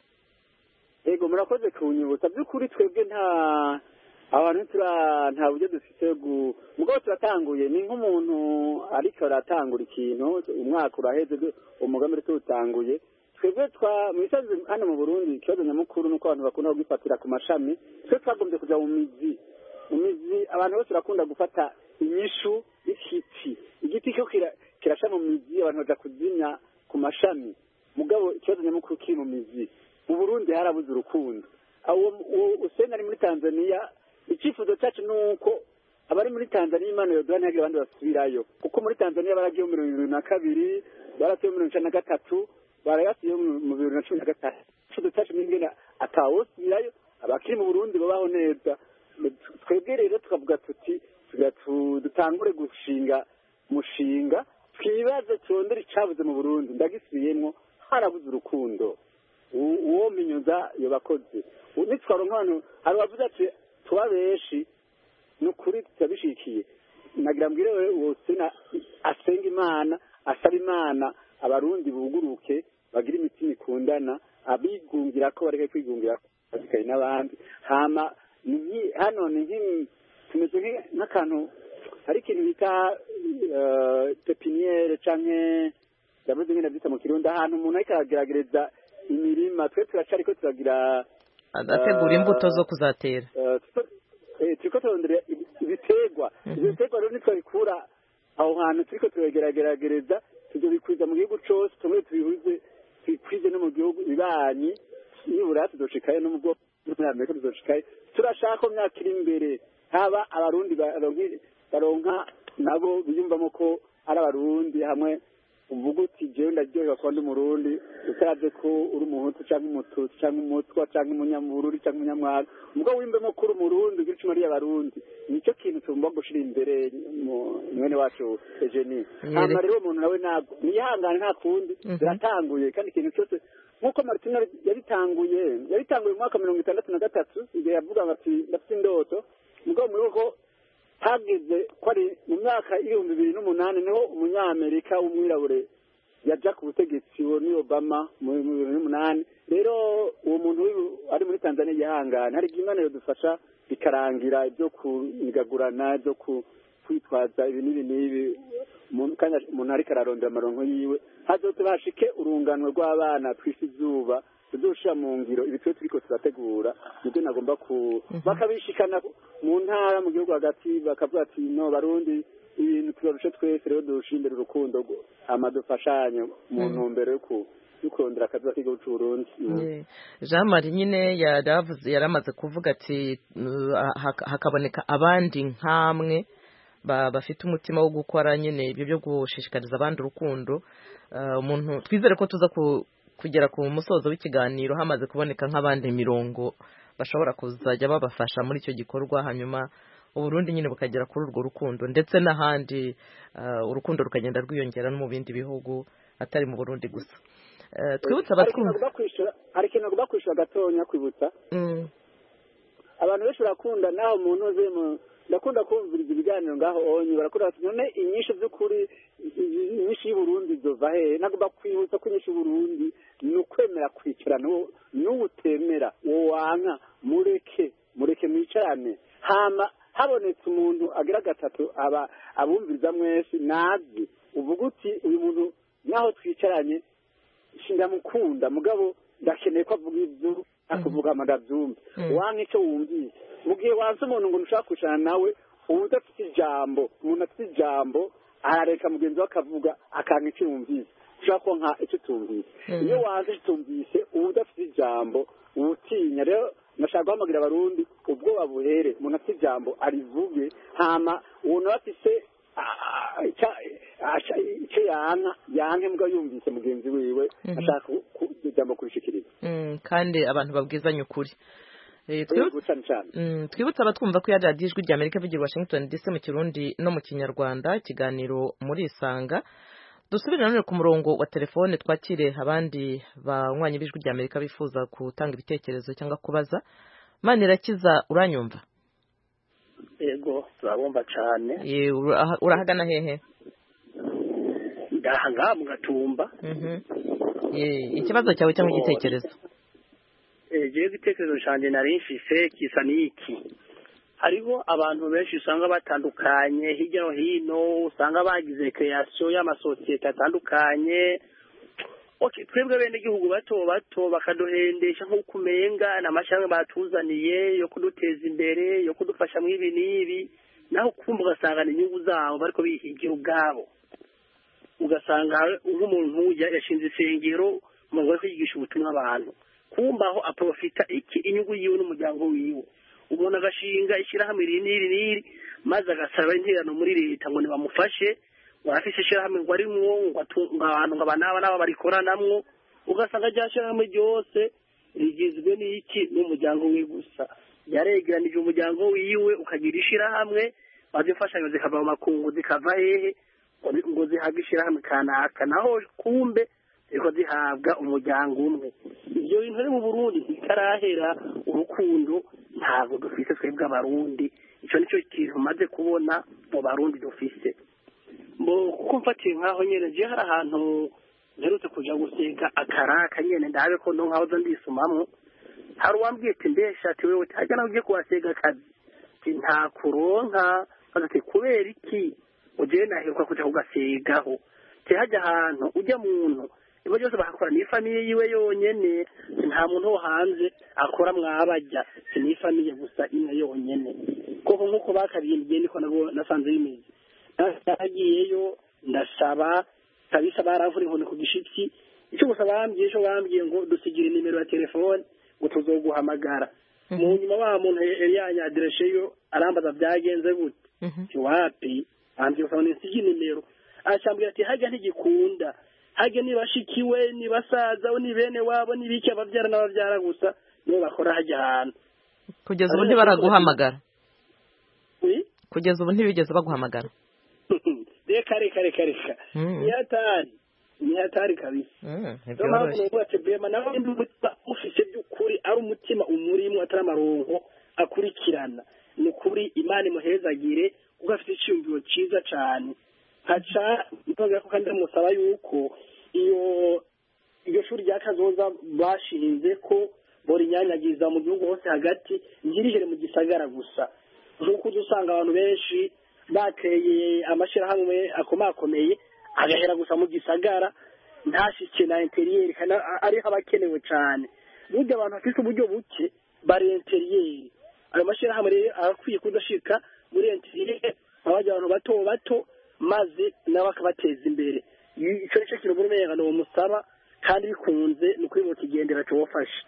yego murakoze kunyibutsa by'ukuri twebwe nta abantu tura nta buryo dufite mugabo turatanguye ni nk'umuntu ariko aratangura ikintu umwaka uraheze umugambi tuwutanguye twebwe twa mu bisanzwe hano mu Burundi ikibazo nyamukuru nuko abantu bakunda kugifatira ku mashami twe twagombye kujya mu mizi mu mizi abantu bose bakunda gufata inyishu y'igiti igiti cyo kirasha mu mizi abantu baja kuzimya ku mashami mugabo ikibazo nyamukuru kiri mu mizi mu Burundi harabuze urukundo aho Hussein ari muri Tanzania icyifuzo cyacu nuko abari muri Tanzania Imana yodura ntihagire abandi basubirayo kuko muri Tanzania baragiye mu mirongo irindwi na kabiri baratuye mu mirongo icenda na gatatu barayasiye mu bibiri na cumi na gatanu icyifuzo cyacu n'ingene atawosubirayo abakiri mu Burundi babaho neza twebwe rero tukavuga tuti dutangure gushinga mushinga twibaze turondere icabuze mu Burundi ndagisubiyemwo harabuze urukundo uwo minyuza yo bakoze nitwaronka abantu hari wavuze ati tuba benshi n'ukuri tutabishikiye nagira mbwire wewe wose asenga Imana asaba Imana abarundi buguruke bagira imitima ikundana abigungira ko bareke kwigungira bazikaye n'abandi hama hano ni tumeze nk'akantu hari ikintu bita pepiniere canke ndavuze ngene byita mu Kirundi ahantu umuntu ariko aragerageza imirima twe turacariko turagira
agategura imbuto zo kuzatera
turiko turondera ibiterwa ibiterwa rero nitwe bikura aho hantu turiko turageragereza tujye bikwiza mu gihugu cose tumwe tubihuze twikwize no mu gihugu bibanyi nibura tuzoshikaye no mu bwo muri Amerika tuzoshikaye turashaka ko myaka iri imbere haba abarundi baronka nabo biyumvamo ko ari abarundi hamwe uvuga uti jewe ndaryohewe kuba ndi umurundi utaravye ko uri umuhutu canke umututsi canke umutwa canke umunyabururi canke umunyamwara ubwo wimbemo ko uri umurundi ugira icuma ry'abarundi nicyo kintu tugomba gushira imbere mwene wacu Eugenie hama rero umuntu nawe ntabwo niyihangane nta kundi biratanguye kandi ikintu cyose nk'uko Martina yabitanguye yabitanguye mu mwaka mirongo itandatu na gatatu igihe yavuga ngo ati ndafite indoto mugabo muri uko hageze ko ari mu myaka ibihumbi bibiri n'umunani niho umunyamerika w'umwirabure yaja ku butegetsi wo ni Obama mu bibiri n'umunani rero uwo muntu ari muri Tanzania yihangana hari Imana yodufasha bikarangira ibyo kunigagurana ibyo kwitwaza ibi n'ibi n'ibi umuntu ariko ararondera amaronko yiwe hazotubashike urungano rw'abana twisi izuba tuzoshira mu ngiro ibi twe turiko turategura nibyo nagomba ku bakabishikana mu ntara mu gihugu hagati bakavuga ati no barundi ibintu turarushe twese rero dushindira urukundo amadufashanye mu ntumbero yo dukondera akazi k'igihugu cy'u Burundi.
Jean Marie nyine yaravuze yaramaze kuvuga ati hakaboneka abandi nk'amwe bafite umutima wo gukora nyine ibyo byo gushishikariza abandi urukundo. Umuntu twizere ko tuza kugera ku musozo w'ikiganiro hamaze kuboneka nk'abandi mirongo bashobora kuzajya babafasha muri icyo gikorwa, hanyuma Uburundi nyine bukagera kuri urwo rukundo ndetse n'ahandi urukundo rukagenda rwiyongera no mu bindi bihugu atari mu Burundi gusa. Twibutsa abatwumva
hari ikintu agomba kwishyura gatonya kwibutsa abantu benshi barakunda naho umuntu uze mu ndakunda kumviriza ibiganiro ngaho onye barakunda bati none inyisho by'ukuri inyisho y'Uburundi zova he nagomba kwibutsa ko inyisho y'Uburundi ni ukwemera kwicara n'ubutemera uwo wanka mureke mureke mwicarane hama habonetse umuntu agira gatatu aba abumviriza mwese nazi uvuga uti uyu muntu naho twicaranye ndamukunda mugabo ndakeneye ko avuga ibyo akuvuga amadabyumva wanka icyo wumvise mu gihe wanze umuntu ngo ntushaka kwicarana nawe uba udafite ijambo umuntu afite ijambo arareka mugenzi we akavuga akanka icyo yumvise ushobora ko nka icyo tumvise iyo wanze icyo tumvise uba udafite ijambo uba utinya. rero nashaka guhamagira abarundi ubwoba buhere umuntu afite ijambo arivuge hama uwo nawe afite icyo yanka yanke mbwa yumvise mugenzi wiwe ashaka ijambo kurishikiriza
kandi abantu babwizanye ukuri. Twibutsa abatwumva ko radiyo ijwi rya Amerika ivugira Washington D C mu Kirundi no mu Kinyarwanda, ikiganiro muri Isanga. Dusubire nanone ku murongo wa telefone twakire abandi banywanyi b'ijwi rya Amerika bifuza gutanga ibitekerezo cyangwa kubaza. Manirakiza uranyumva?
Yego turabumva cyane.
Ye urahagana hehe?
Ndahanga mu Gatumba.
Mhm. Ye ikibazo cyawe cyangwa igitekerezo?
Eh je igitekerezo cyanje nari mfise kisa niki. Hariho abantu benshi usanga batandukanye hirya no hino, usanga bagize creation y'amasosiyete atandukanye. Okay, twebwe bene igihugu bato bato bakaduhendesha nko kumenga n'amashyanga batuzaniye yo kuduteza imbere yo kudufasha mu ibi nibi, naho kumva ugasanga inyungu zabo bariko bihigira ubwabo. Ugasanga nk'umuntu yashinze isengero mu ngo kwigisha ubutumwa abantu, kumbaho aprofita iki inyungu yiwe n'umuryango wiwe. Umuntu agashinga ishyirahamwe riniri niri maze agasaba interano muri leta ngo nibamufashe, warafise ishyirahamwe ngo arimwo ngo abantu ngo abanaba naba barikoranamwo, ugasanga ryashyirahamwe ryose rigizwe n'iki n'umuryango wiwe gusa. Yaregeranije umuryango wiwe ukagira ishyirahamwe, bazifashanyo zikava mu makungu zikava hehe ngo zihabwe ishyirahamwe kanaka, naho kumbe ziko zihabwa umuryango umwe. Ibyo bintu rero mu Burundi ntikarahera, urukundo ntabwo dufise twebwe abarundi. Icyo nicyo kintu maze kubona mu Barundi dufise. Mbo kuko mfatiye nkaho nyene je hari ahantu nherutse kuja gusega akaraka nyene ndabe ko ndo nkaho ndisumamwo, hari uwambwiye ati mbesha ati wewe tajya naho ugiye kuwasega akazi nta kuronka, ati kubera iki uje naheruka kuja kugasegaho te hajya ahantu ujya muntu ibo byose bakakora ni famiye yiwe yonyene, nta muntu wo hanze akora mwabajya ni famiye gusa imwe yonyene. Koko nkuko bakabyimbye niko nabo nasanze bimeze. Nagiyeyo ndasaba kabisa baravura inkoni ku gishitsi, icyo gusa bambye cyo bambye ngo dusigire nimero ya telefone ngo tuzoguhamagara. Mu nyuma wa muntu yanya adresse yo arambaza byagenze gute cyo wapi ambye ko nsigire nimero, ashambira ati hajya ntigikunda hage nibashikiwe nibasaza ni bene wabo nibiki abavyara n'abavyara gusa nibo bakora hajya ahantu.
Kugeza ubu ntibaraguhamagara? Kugeza ubu ntibigeze baguhamagara?
Reka reka reka reka ni hatari ni hatari kabisa. Noma ko batebema naho imbuto ufise by'ukuri ari umutima umurimo atari amarongo akurikirana, ni kuri Imana imuhezagire ugafite icyumviro cyiza cyane. Haca ntoga ko kandi musaba yuko iyo iyo shuri rya kazoza bashinze ko bori nyanyagiza mu gihugu hose hagati ngirihere mu gisagara gusa, nkuko dusanga abantu benshi bateye amashirahamwe akomakomeye agahera gusa mu gisagara ntashike na interieur kana ari abakenewe cyane. Burya abantu bafite uburyo buke bari interieur, ayo mashirahamwe rero akwiye kudashika muri interieur abajya abantu bato bato maze nawe akabateza imbere. Icyo cyo kintu muri menga no musaba kandi bikunze ni ukuri mukigendera cobafasha.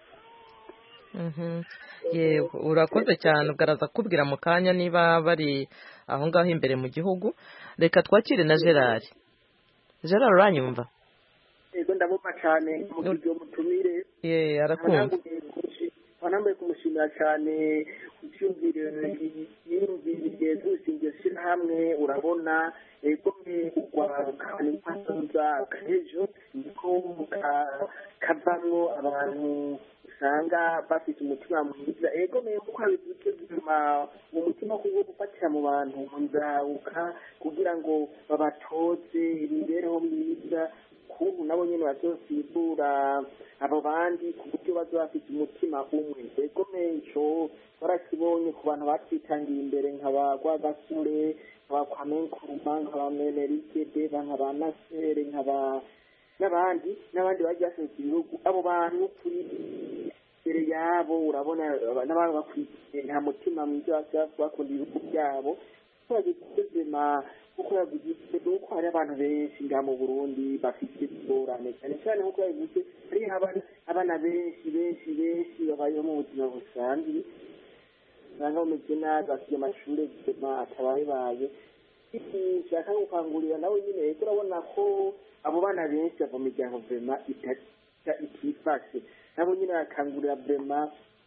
Yewe urakoze cyane ubwaraza kubwira mu kanya niba bari aho ngaho imbere mu gihugu. Reka twakire na Gerard. Gerard uranyumva?
Yego ndabumva cyane mu gihe mutumire.
Ye arakumva.
Wanambaye kumushimira cyane ucyumvire yiyumviriye dusingiye shyira hamwe urabona ego mwe ugwaruka ni kwasoza kahejo niko kavamwo abantu usanga bafite umutima mwiza ego mwe kuko habivuze bima mu mutima kuko gufatira mu bantu munzaruka kugira ngo babatoze imibereho myiza kuntu nabo nyene bazosibura abo bandi ku buryo bazoba bafite umutima umwe ego menco barakibonye ku bantu batwitangiye imbere nk'abagwa gasure nk'abakwamenkuruma nk'abamenerike deva nk'abanasere nk'aba n'abandi n'abandi bagiye basohoka ibihugu abo bantu kuri imbere yabo urabona n'abantu bakwiye nta mutima mwiza bakunda ibihugu byabo bagikuzema kuko yaguze nuko hari abantu benshi nga mu Burundi bafite ingorane cyane cyane nkuko yaguze hari abana benshi benshi benshi babayeho mu buzima busanzwe usanga bameze nabi bafite amashuri gusema atabaye baye nshaka gukangurira nawe nyine turabona ko abo bana benshi bava mu miryango vema itifashe nabo nyine bakangurira vema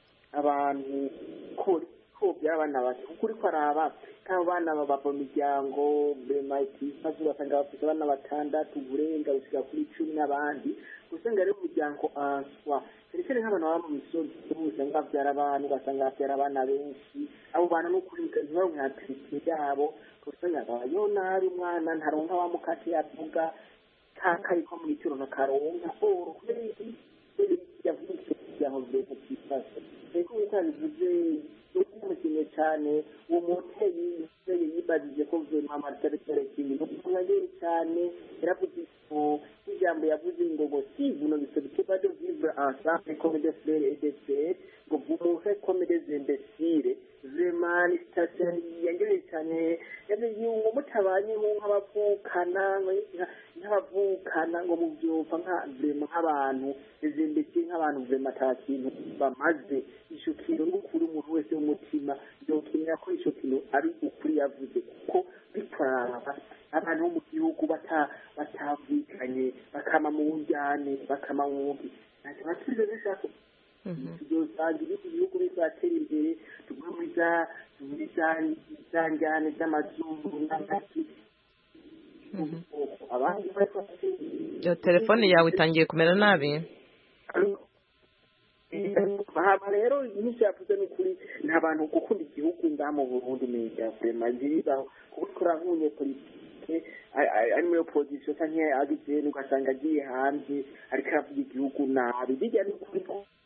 abantu ko ko by'abana bake ukuri ko araba kabo bana bava mu miryango vema itifashe basanga bafite abana batandatu burenga gushika kuri cumi n'abandi usanga ari umuryango answa cyane nk'abantu baba mu misozi usanga babyara abantu ugasanga babyara abana benshi abo bantu n'ukuri ntibaronke hatirike yabo usanga babayeho nabi umwana ntaronka wa mukate yavuga kakariko mu gituro nakaronka oro kubera iki yavuze ibyaho byose byifashe reko uko yabivuze umukinnyi cyane uwo muteye yibajije ko vema amatarikare kintu n'umwageri cyane yaravuze ko ijambo yavuze ngo ngo si vuno bisabite bado vivre ensemble comme des frères et des sœurs ngo vous mourrez comme des imbéciles vema ni station yangereye cyane yavuze ngo mutabanye nk'abavukana nk'abavukana ngo mu byumva nka vema nk'abantu izindiki nk'abantu vema atakintu bamaze ishukiro n'ukuri umuntu wese w'umutima yokenera ko ico kintu ari ukuri yavuze kuko bitwara abantu bo mu gihugu batavukanye bakama mu njyane bakama mwugi ntacyo basubize bishaka tuzosanga ibindi bihugu bizatera imbere tugwe muri za njyane z'amazungu n'amaki abandi
iyo telefone yawe itangiye kumera nabi
haba rero inyinshi yavuze n'ukuri nta bantu gukunda igihugu ngaha mu Burundi neza vrema nziza kubikora nk'unye politike ari muri opposition canke agize ugasanga agiye hanze ariko aravuga igihugu nabi bijya n'ukuri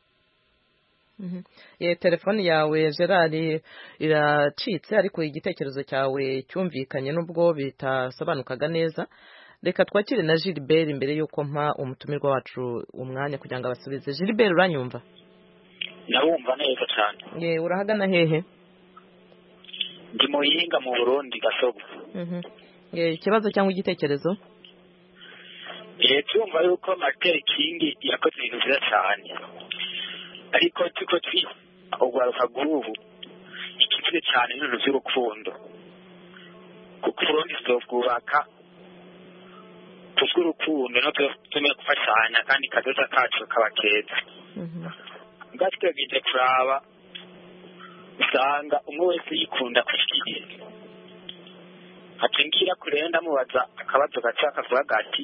ye telefone yawe Gerard iracitse ariko igitekerezo cyawe cyumvikanye nubwo bitasobanukaga neza. Reka twakire na Gilbert imbere yuko mpa umutumirwa wacu umwanya kugira ngo abasubize. Gilbert uranyumva?
Ndabumva neza cyane.
Ye urahagana hehe?
Ndi mu Yinga mu Burundi Gasogo.
Mhm. Ye ikibazo cyangwa igitekerezo?
Eh tumva yuko Martin King yakoze ibintu byiza cyane. Ariko tuko twi ogwaruka gurubu ikivuze cyane n'ibintu by'urukundo. Kuko Burundi stofubaka tukurukundo no tumye gufashanya kandi kazoza kacu kabakeza. Mhm. Ngatwe bije kuraba usanga umwe wese yikunda kushikiriye. Atingira kurenda mubaza akabazo gacaka vuga gati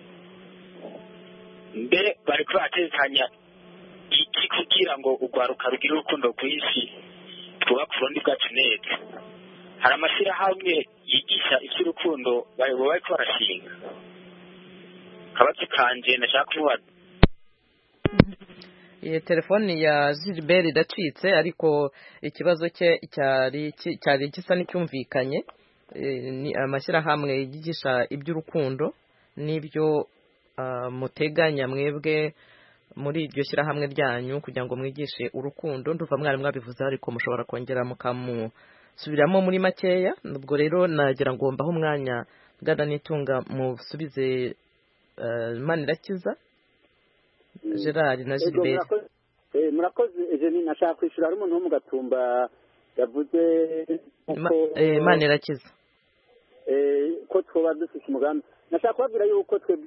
mbere bari kwatekanya iki kugira ngo ugwaruka rugira urukundo kwisi twuba kurundi bwacu neza. Hari amashira hamwe yigisha iby'urukundo bari bo bari barashinga. Kabazo kanje nashaka kumubaza
Iyi telefone ya Gilbert idacitse ariko ikibazo cye cyari cyari gisa n'icyumvikanye. Ni amashyirahamwe yigisha iby'urukundo n'ibyo muteganya mwebwe muri iryo shyirahamwe ryanyu kugira ngo mwigishe urukundo. Nduva mwari mwabivuze ariko mushobora kongera mukamusubiramo muri makeya. Nubwo rero nagira ngo mbaho umwanya bwana nitunga musubize Manirakiza Gerard na Gilbert.
Murakoze Eugenie, nashaka kwishura hari umuntu wo mu Gatumba yavuze
eh Imana irakiza
eh ko twoba dufite umugambi. Nashaka kubabwira yuko twebwe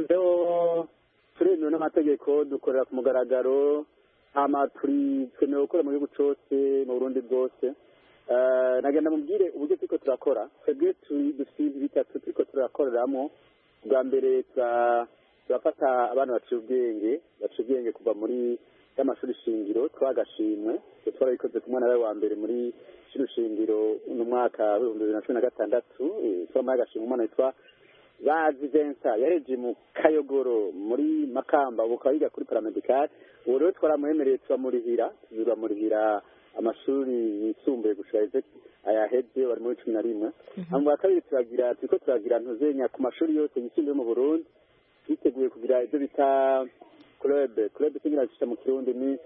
turemewe n'amategeko dukorera ku mugaragaro, hama turi twemewe gukora mu gihugu cyose mu Burundi bwose. Nagenda mubwire uburyo turiko turakora. Twebwe dufite bitatu turiko turakoreramo. Bwa mbere turafata abana baciye ubwenge baciye ubwenge kuva muri y'amashuri shingiro twagashimwe twarabikoze ku mwana wa mbere muri shuri shingiro mu mwaka wa bibiri na cumi na gatandatu twamagashimwe umwana witwa Bazi Vincent yareje mu Kayogoro muri Makamba ubu yiga kuri paramedical. Ubu rero twaramuhemereye turamurihira turamurihira amashuri yisumbuye gusharize ayaheze bari muri cumi na rimwe. Hanyuma wa kabiri turagira turiko turagira ntuzenya ku mashuri yose yisumbuye mu Burundi twiteguye kugira ibyo bita club club kingira cyita mu Kirundi ni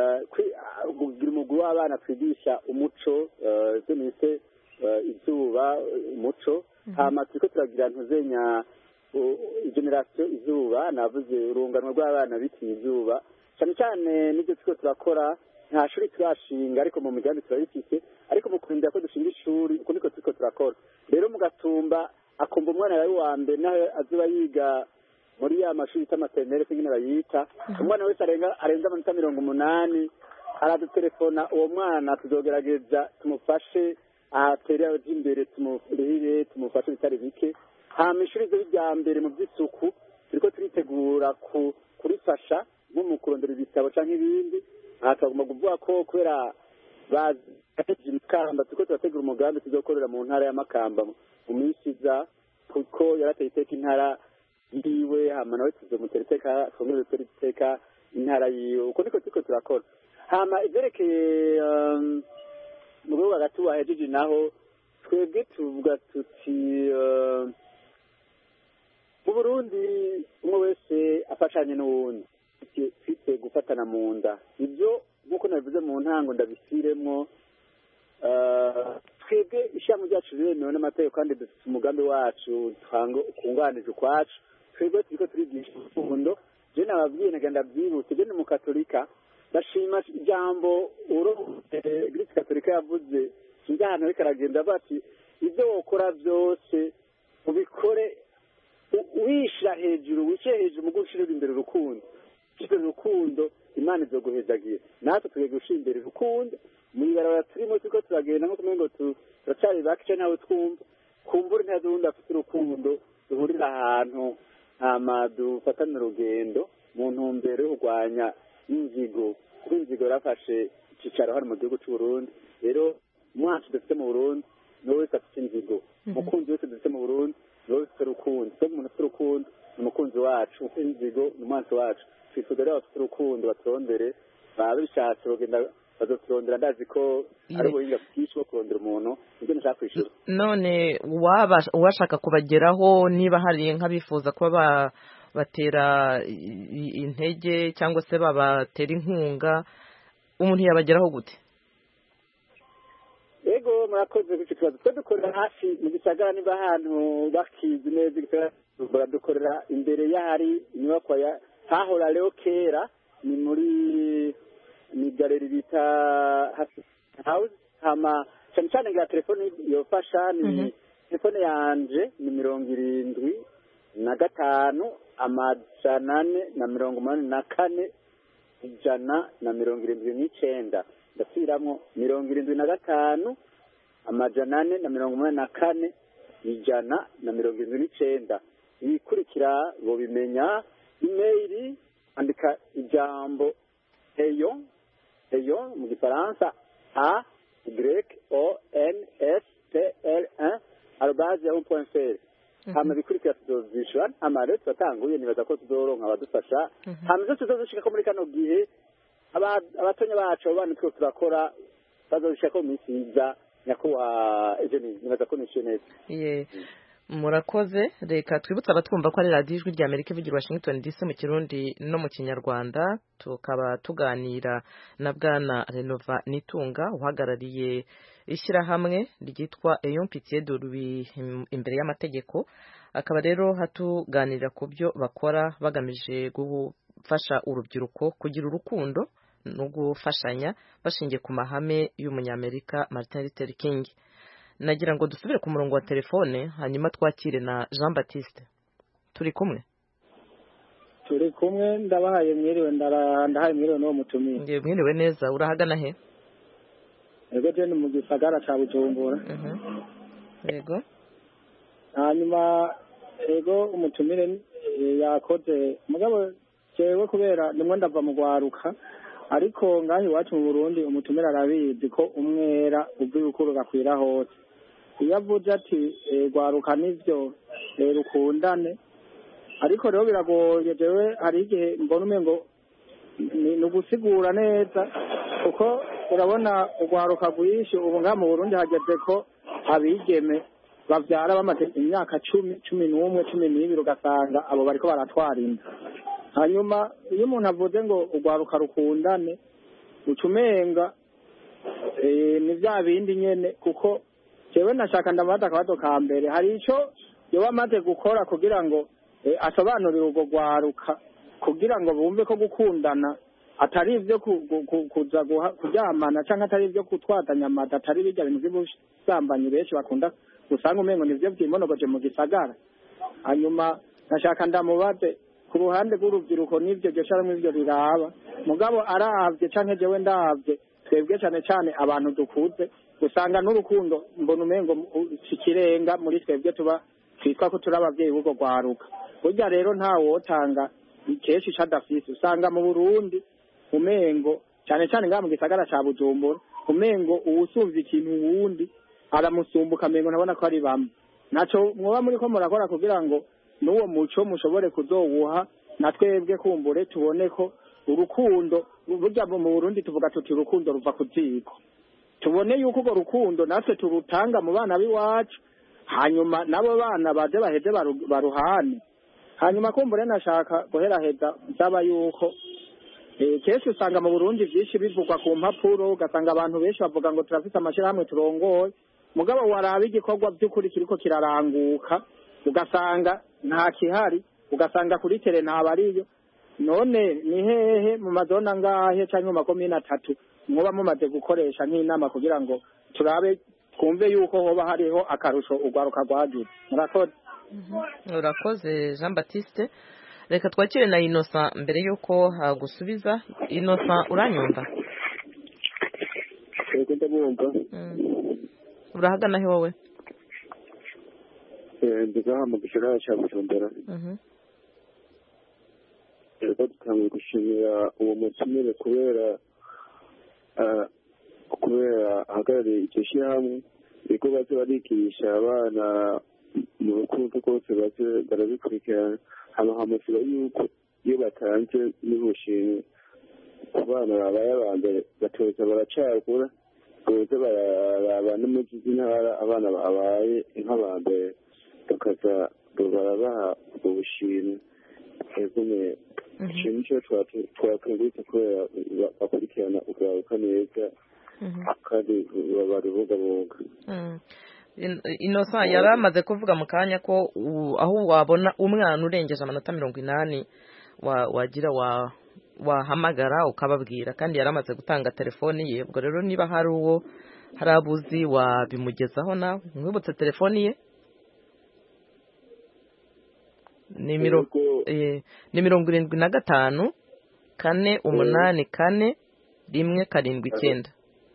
kugira umugwi w'abana twigisha umuco byo nise izuba umuco. Hama turiko turagira ntuzenya generation izuba navuze urunganwa rw'abana biti izuba cyane cyane n'ibyo turiko turakora nta shuri turashinga ariko mu migambi turabifite ariko mu kurinda ko dushinga ishuri uko niko turiko turakora. Rero mu Gatumba akumva umwana yawe wa mbere nawe azuba yiga muri ya mashuri y'amatenere kingine bayita umwana wese arenga arenza amanota mirongo umunani aradutelefona uwo mwana tuzogerageza tumufashe ahaterera aje imbere tumurihire tumufashe bitari bike. Hama ishuri zo bijya mbere mu by'isuku turiko turitegura ku kurifasha nko mu kurondera ibitabo canke ibindi. Akaguma kuvuga ko kubera bazi Makamba turiko turategura umugambi tuzokorera mu ntara ya Makamba mu minsi iza kuko yarateye iteka intara yiwe hama nawe tuzomutereteka twongere turiteka intara yiwe uko niko turiko turakora. Hama ivyerekeye mu rwego hagati wahejeje naho twebwe tuvuga tuti mu Burundi umwe wese afashanye n'uwundi twite gufatana mu nda. Ibyo nk'uko nabivuze mu ntango ndabisiremwo twebwe ishami ryacu riremewe n'amategeko kandi dufite umugambi wacu kunganije ukwacu. Twebwe turiko turigisha urukundo. Je nababwiye nagenda byibutse je ni mu Katolika bashima ijambo uro Eglise Katolika yavuze sinjya ahantu bikaragenda bati ibyo wokora byose ubikore wishira hejuru wishe hejuru mu gushirira imbere urukundo. Kiko rukundo Imana izoguhezagiye natwe tugiye gushimbira urukundo mu ibarabara turimo turiko turagenda nko kumengo turacari bakice nawe twumva kumbura ntazundi afite urukundo duhurira ahantu hama dufatana urugendo mu ntumbero yo kurwanya inzigo kuko inzigo yarafashe icicaro hano mu gihugu cy'u Burundi. Rero umwansi dufite mu Burundi niwe wese afite inzigo, umukunzi wese dufite mu Burundi niwe wese afite urukundo. So umuntu afite urukundo ni umukunzi wacu, ufite inzigo ni umwansi wacu. Twifuza rero abafite urukundo baturondere baba bishatse bagenda bazoturondera ndazi ko ari ubuhinga bwinshi bwo kurondera umuntu ibyo nashaka kwishura.
None uwashaka kubageraho niba hari nk'abifuza kuba batera intege cyangwa se babatera inkunga umuntu yabageraho gute?
Ego murakoze ku kibazo. Twe dukorera hafi mu gisagara niba ahantu bakizi neza igisagara dukorera imbere y'ahari inyubako ya hahora rero kera ni muri ni galeri bita house. Hama cyane cyane ngira telefone yofasha ni telefone yanje ni mirongo irindwi na gatanu amajana ane na mirongo umunani na kane ijana na mirongo irindwi n'icenda. Ndasubiramo mirongo irindwi na gatanu amajana ane na mirongo umunani na kane ijana na mirongo irindwi n'icenda. Ibikurikira bo bimenya email andika ijambo eyo eyo mu gifaransa a y o n s t l un arobase yahoo point fr. Hama bikurikira tuzozishura hama rero turatanguye nibaza ko tuzoronka abadufasha hama zo tuzoshika ko muri kano gihe abatonya bacu abana two turakora bazoshika ko minsi iza nyakubahwa Eugenie nibaza ko nishe neza.
Ye murakoze. Reka twibutsa abatwumva ko ari radiyo ijwi ry'Amerika ivugira Washington D C mu Kirundi no mu Kinyarwanda. Tukaba tuganira na Bwana Renova Nitunga uhagarariye ishyirahamwe ryitwa Eyon Pitié de Louis imbere y'amategeko. Akaba rero hatuganira ku byo bakora bagamije gufasha urubyiruko kugira urukundo no gufashanya bashingiye ku mahame y'umunyamerika Martin Luther King. Nagira ngo dusubire ku murongo wa telefone hanyuma twakire na Jean Baptiste. Turi kumwe?
Turi kumwe, ndabahaye mwiriwe, ndahaye mwiriwe n'uwo mutumiye.
Ngiye mwiriwe neza, urahagana he?
Ego je ni mu gisagara ca Bujumbura.
Mhm. Yego.
Hanyuma ego umutumire yakoze mugabo jewe kubera nimwe ndava mu gwaruka ariko ngahi iwacu mu Burundi umutumire arabizi ko umwera uvuye ukuru gakwira hose. Iyo avuze ati gwaruka nivyo rukundane ariko rero biragoye jewe hari igihe mbona umengo ni ugusigura neza kuko urabona ugwaruka gwishe ubu nga mu Burundi hageze ko abigeme bavyara bamaze imyaka cumi cumi n'umwe cumi n'ibiri ugasanga abo bariko baratwara inda. Hanyuma iyo umuntu avuze ngo ugwaruka rukundane ucumenga eh ni vya bindi nyene kuko jewe nashaka ndamata akabazo ka mbere hari ico yoba amaze gukora kugira ngo eh, asobanurire urwo gwaruka kugira ngo bumve ko gukundana atari ivyo kuza kuryamana canke atari ivyo kutwatanya amata atari bijya bintu by'ubusambanyi benshi bakunda usanga umengo nivyo byimonogoje mu gisagara. Hanyuma nashaka ndamubaze ku ruhande rw'urubyiruko n'ivyo byo caramwe ivyo biraba mugabo aravye canke jewe ndavye twebwe cyane cyane abantu dukuze usanga n'urukundo mbona umengo kikirenga muri twebwe tuba twitwa ko turi abavyeyi b'ugo gwaruka. Burya rero nta wotanga ikeshi cadafise usanga mu Burundi umengo cyane cyane ngaha mu gisagara ca Bujumbura umengo uwusuvye ikintu wundi aramusumbuka mengo nabona ko ari bamwe naco mwoba muri ko murakora kugira ngo n'uwo muco mushobore kuzowuha na twebwe kumbure tubone ko urukundo burya mu Burundi tuvuga tuti urukundo ruva kuziko tubone yuko urwo rukundo natwe turutanga mu bana biwacu hanyuma nabo bana baje baheze baruhane. Hanyuma kumbure nashaka guheraheza byaba yuko eh kese usanga mu Burundi byinshi bivugwa ku mpapuro ugasanga abantu benshi bavuga ngo turafite amashirahamwe turongoye mugabo waraba igikorwa by'ukuri kiriko kiraranguka ugasanga nta kihari ugasanga kuri tele nta bariyo. None ni hehe mu mazona ngahe canke mu makomine atatu mwoba mumaze gukoresha nk'inama kugira ngo turabe twumve yuko hoba hariho akarusho ugwaruka rwagize. Murakoze.
Urakoze Jean Baptiste. Reka twakire na Innocent mbere yuko hagusubiza. Innocent uranyumva?
Yego ndabumva.
Urahagana he wowe?
Eh ndiga mu gisagara ca Bujumbura. Mhm. Reka tukamwe gushimira uwo mutumire kubera kubera ahagarariye icyo shyirahamwe niko baze barigisha abana mu rukundo rwose baze barabikurikirana hano hamusaba yuko iyo batanze n'ubushimwe ku bana babaye aba mbere batoza baracagura boza baraba no mu ntara abana babaye nk'aba mbere bakaza barabaha ubushimwe egume ikintu cyo twakungutse kubera bakurikirana ugaruka neza kandi barubungabunga.
Innocent yari amaze kuvuga mu kanya ko aho wabona umwana urengeje amanota mirongo inani wagira wahamagara ukababwira kandi yari amaze gutanga telefoni ye. Ubwo rero niba hari uwo hari abuzi wabimugezaho nawe mwibutse telefoni ye ni mirongo irindwi na gatanu kane umunani kane rimwe karindwi icyenda.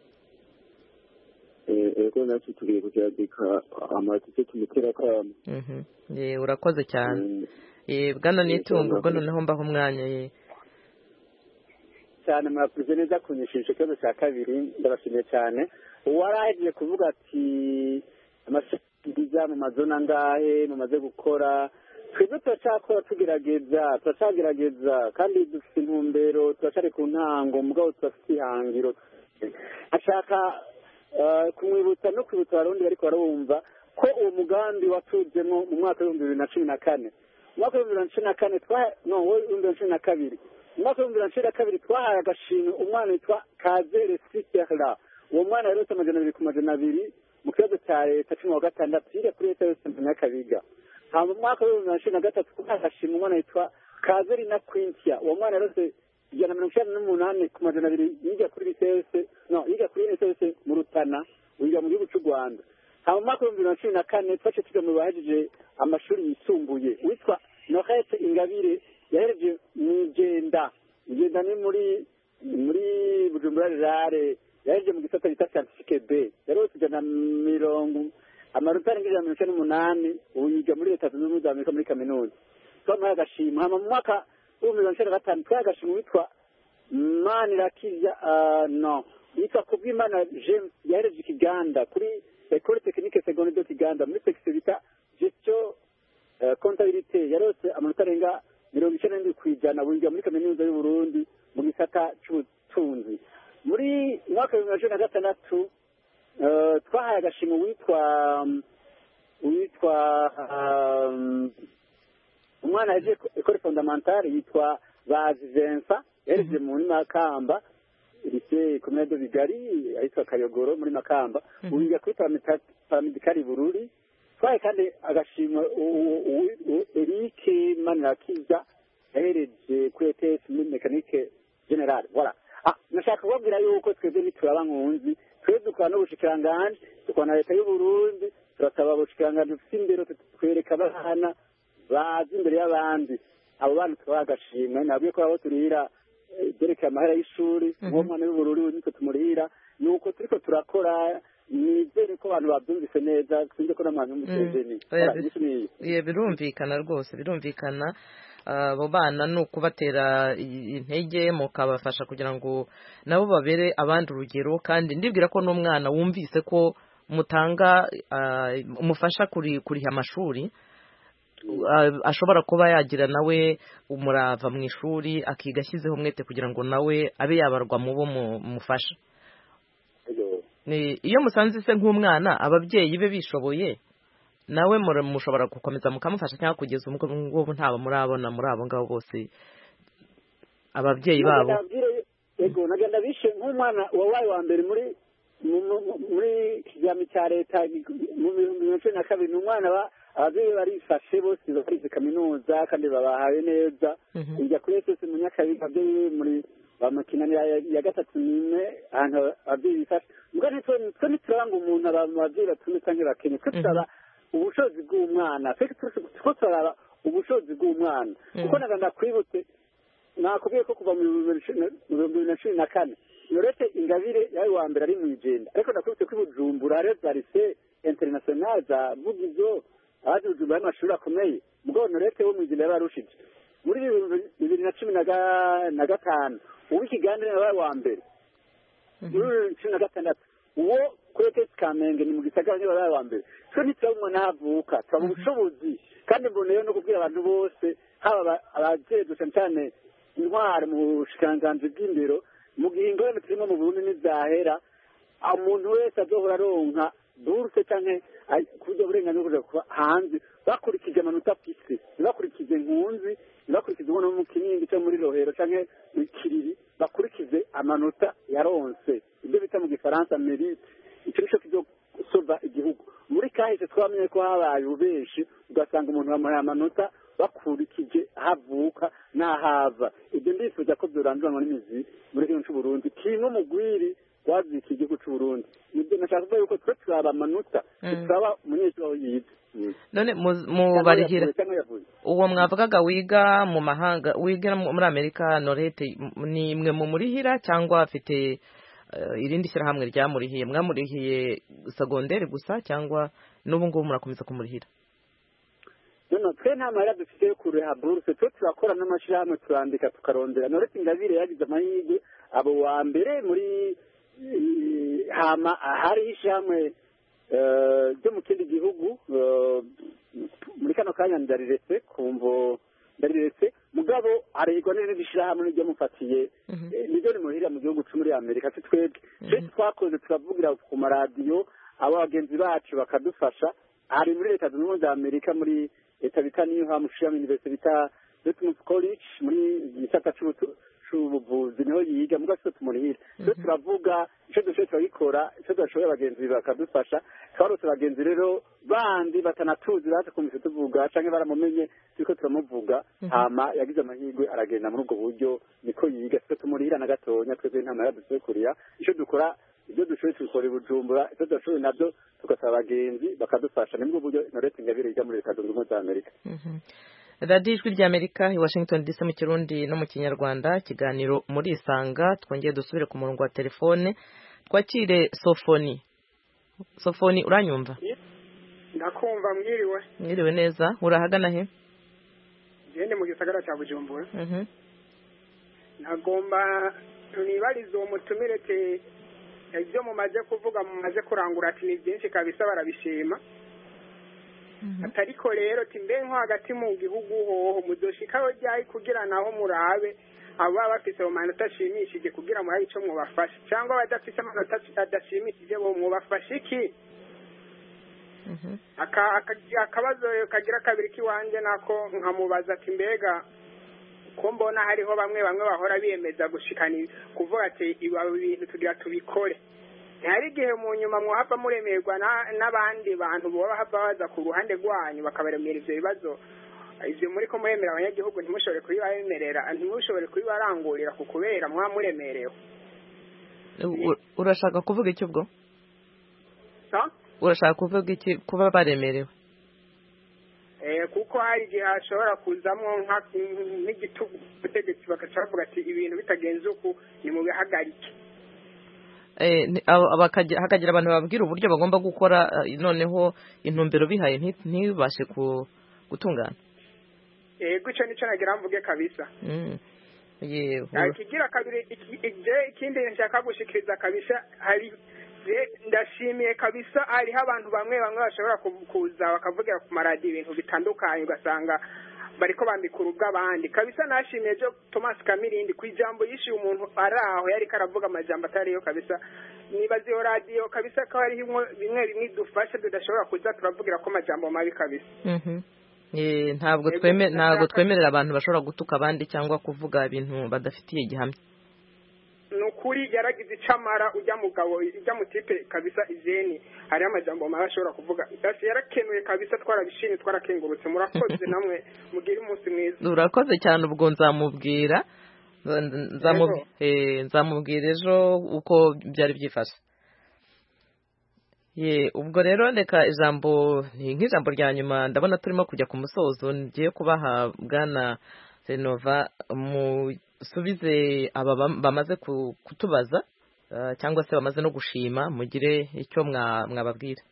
Ego natwe tugiye kubyandika amatike tumutera kama.
Mhm. Eh urakoze cyane. Eh bwana nitungo ubwo noneho mbaho umwanya ye.
Cyane mwakuze neza kunyishije cyo cya kabiri ndabashimiye cyane. Uwaraje kuvuga ati amasigiza mu mazona ngahe mumaze gukora twebwe turacakora tugerageza turacagerageza kandi dufite intumbero turacari ku ntango mugabo turafite ihangiro. Ashaka kumwibutsa no kwibutsa abarundi bariko barumva ko uwo mugambi watujemo mu mwaka w'ibihumbi bibiri na cumi na kane mu mwaka w'ibihumbi bibiri na cumi na kane twa no w'ibihumbi bibiri na cumi na kabiri mu mwaka w'ibihumbi bibiri na cumi na kabiri twahaye agashimwe umwana witwa Kazere Sitera. Uwo mwana rero amajana abiri ku majana abiri mu kibazo cya leta cumi na gatandatu yiga kuri leta yose mu Nyakabiga. Hama mu mwaka w'ibihumbi bibiri na cumi na gatatu twahaye agashimwe umwana witwa kazeri na kwintia uwo mwana yarose ijana na mirongo icyenda n'umunani ku majana abiri yiga kuri lisese no yiga kuri lisese mu Rutana wiga mu gihugu cy'u Rwanda. hama mu mwaka w'ibihumbi bibiri na cumi na kane twace tuja mu bahejeje amashuri yisumbuye witwa Norete Ingabire yahereje mw'Igenda. Igenda ni muri muri Bujumbura Rurare yahereje mu gisata bita scientifique B yarose ijana na mirongo amanota arenga ijana na mirongo icyenda n'umunani ubu yiga muri leta zunze ubumwe za Amerika muri kaminuza. twamuhaye agashimwe. hama mu mwaka w'ibihumbi bibiri na cumi na gatanu twahaye agashimwe witwa Manirakiza uh, no yitwa Kubwimana James yahereje ikiganda kuri Ecole Technique Secondaire de Kiganda muri section bita gestion uh, comptabilité yarose amanota arenga mirongo icyenda n'indwi kw'ijana wiga muri kaminuza y'u Burundi mu gisata c'ubutunzi. muri mwaka w'ibihumbi bibiri na cumi na gatandatu uh, twahaye agashimwe witwa witwa um, umwana yaje Ecole Fondamentale yitwa Bazi Vincent yahereje muri Makamba lycée communale de Bigari ahitwa Kayogoro muri Makamba wiga kuri paramedicale Bururi. twaye kandi agashimwe Eric Manirakiza yahereje kuri E T S muri mécanique générale. voilà ah nashaka kubabwira yuko twebwe nituraba nkunzi twebwe dukora n'ubushikiranganje dukora na leta y'u Burundi turasaba ubushikiranganje dufite imbere twereka abana bazi imbere y'abandi abo bana twagashimwe nabwiye ko abo turira derekeye amahera y'ishuri uwo mwana w'ubururu niko tumurira nuko turiko turakora nizere ko abantu babyumvise neza sinzi ko n'abantu musezeni
ye birumvikana rwose birumvikana abo bana ni ukubatera intege mukabafasha kugira ngo nabo babere abandi urugero kandi ndibwira ko n'umwana wumvise ko mutanga umufasha kuriha amashuri ashobora kuba yagira nawe umurava mu ishuri akiga ashyizeho umwete kugira ngo nawe abe yabarwa mu bo mufasha. iyo musanze se nk'umwana ababyeyi be bishoboye nawe mushobora gukomeza mukamufasha cyangwa kugeza ubwo ntaba murabona muri abo ngabo bose ababyeyi babo.
yego nagenda bishe nk'umwana wabaye wa mbere muri muri kijyami cya leta mu bihumbi bibiri na cumi na kabiri n'umwana ababyeyi barifashe bose barize kaminuza kandi babahaye neza ijya kuri E T S mu Nyakabiga ababyeyi muri bamakinanira ya gatatu n'imwe ahantu ababyeyi bifashe mbwa nitwe nituranga umuntu ababyeyi batume cyangwa bakenye twe turaba ubushobozi bw'umwana twe turaba ubushobozi bw'umwana kuko naganda kwibutse nakubwiye ko kuva mu bihumbi bibiri na cumi na kane Norete Ingabire yari wa mbere ari mu Igenda ariko nakwibutse ko i Bujumbura hariyo za lycée international za Vugizo abaje Bujumbura y'amashuri akomeye mugabo Norete wo mu Igenda yabarushije muri bibiri na cumi na gatanu ubu ikiganda yabaye wa mbere muri bibiri na cumi na gatandatu uwo kuri E T S Kamenge ni mu gisagara yabaye wa mbere so nituraba umwana havuka turaba ubushobozi kandi mboneyeho no kubwira abantu bose haba abajejwe cyane cyane intwari mu bushikiranganji bw'indero mu gihe ingorane turimo mu Burundi nizahera umuntu wese azohora aronka buruse canke kuja uburenganzira bwo kuja hanze bakurikije amanota afise bakurikije nkunzi bakurikije ubona mu Kinindi cyo muri Rohero canke mu Kiriri bakurikize amanota yaronse ibyo bita mu Gifaransa mérite icyo cyo kizo sova igihugu muri kahise twamenye ko habaye ubeshi ugasanga umuntu bamuhaye amanota bakurikije havuka n'ahava ibyo ndifuza ko byoranduranwa n'imizi muri gihugu cy'u Burundi kimwe mu gwiri waziki igihugu cy'u Burundi nibyo nashaka kuvuga yuko twe turaba amanota turaba umunyeshuri aho yize
none mu barihira uwo mwavugaga wiga mu mahanga wiga muri Amerika Norete ni imwe mu murihira cyangwa afite irindi shyirahamwe ryamurihiye mwamurihiye secondaire gusa cyangwa n'ubu ngubu murakomeza kumurihira?
none twe nta mahera dufite yo kuriha buruse twe turakora n'amashyirahamwe turandika tukarondera Norete Ingabire yagize amahirwe abo wa mbere muri hama hariho ishyirahamwe ryo mu kindi gihugu muri kano kanya ndariretse kumvo ndariretse mugabo arihirwa n'irindi shyirahamwe niryo mufatiye niryo rimuhirira mu gihugu cyo muri Amerika si twebwe twe twakoze turavugira ku maradiyo abo bagenzi bacu bakadufasha ari muri leta zunze ubumwe za Amerika muri leta bita New Hampshire University bita Dartmouth College muri gisata c'ubuvuzi niho yiga muga siko tumurihira twe turavuga ico dushoboye turabikora ico tudashoboye abagenzi bakadufasha twarose abagenzi rero bandi batanatuzi baje kumvise tuvuga canke baramumenye turiko turamuvuga hama yagize amahirwe aragenda muri ubwo buryo niko yiga siko tumurihira na gatonya twebwe nta mahera dushoboye kuriha ico dukora ibyo dushoboye tubikora i Bujumbura ibyo tudashoboye nabyo tugasaba abagenzi bakadufasha ni bwo buryo Norete Ingabire yiga muri Leta Zunze Ubumwe za Amerika.
radiyo ijwi ry'Amerika i Washington D C mu Kirundi no mu Kinyarwanda ikiganiro muri Isanga twongeye dusubire ku murongo wa telefone twakire Sofoni. Sofoni uranyumva?
Ndakumva mwiriwe.
Mwiriwe neza urahagana he?
Gende mu gisagara cya Bujumbura.
Mhm.
Nagomba tunibarize umutumire te ibyo mumaze kuvuga mumaze kurangura ati ni byinshi kabisa barabishima. Atariko rero timbe nko hagati mu gihugu hoho muzoshikaho ryayi kugira naho murabe aba bafise amanota ashimishije kugira muri ico mwubafasha cyangwa badafise amanota adashimishije bo mwubafasha iki. aka akabazo kagira kabiri kiwanje nako nkamubaza ati mbega ko mbona hariho bamwe bamwe bahora biyemeza gushikana kuvuga ati iba bintu tugira tubikore hari igihe mu nyuma mwahava muremerwa n'abandi bantu boba hava baza ku ruhande rwanyu bakabaremera ivyo bibazo ivyo muri ko muremera abanyagihugu ntimushobore kubibaremerera ntimushobore kubibarangurira ku kubera mwamuremerewe.
Urashaka kuvuga iki ubwo?
Ha?
Urashaka kuvuga iki kuba baremerewe?
Eh kuko hari igihe hashobora kuzamwo nk'igitugu ubutegetsi bakacavuga ati ibintu bitagenze uku ni mu bihagarike.
Eh hakagira abantu babwira uburyo bagomba gukora noneho intumbero bihaye ntibashe gutungana.
Eh guco nico nagira mvuge kabisa.
Mm. Yewe.
Akigira kabiri ije ikindi nshaka gushikiriza kabisa hari ndashimiye kabisa hariho abantu bamwe bamwe bashobora kuza bakavugira ku maradi ibintu bitandukanye ugasanga bariko bambikura ubw'abandi kabisa. Nashimiye jo Thomas Kamirindi ku ijambo yishiye umuntu araho yari karavuga amajambo atariyo kabisa. Nibaze yo radio kabisa ko hari bimwe bimwe dufashe tudashobora kuza turavugira ko amajambo mabi kabisa.
Mhm. Eh ntabwo tweme ntabwo twemerera abantu bashobora gutuka abandi cyangwa kuvuga ibintu badafitiye gihamya.
Nukuri yaragize icamara ujya mugabo ujya mutipe kabisa izeni hari amajambo mabi ashobora kuvuga dasi yarakenuye kabisa twarabishimye twarakengurutse murakoze namwe mugira umunsi mwiza.
Urakoze cyane ubwo nzamubwira nzamubwira ejo uko byari byifashe. Ye ubwo rero reka ijambo nk'ijambo rya nyuma ndabona turimo kujya ku musozo ngiye kubaha bwana Renova mu subize aba bamaze kutubaza cyangwa se bamaze no gushima mugire icyo mwababwira.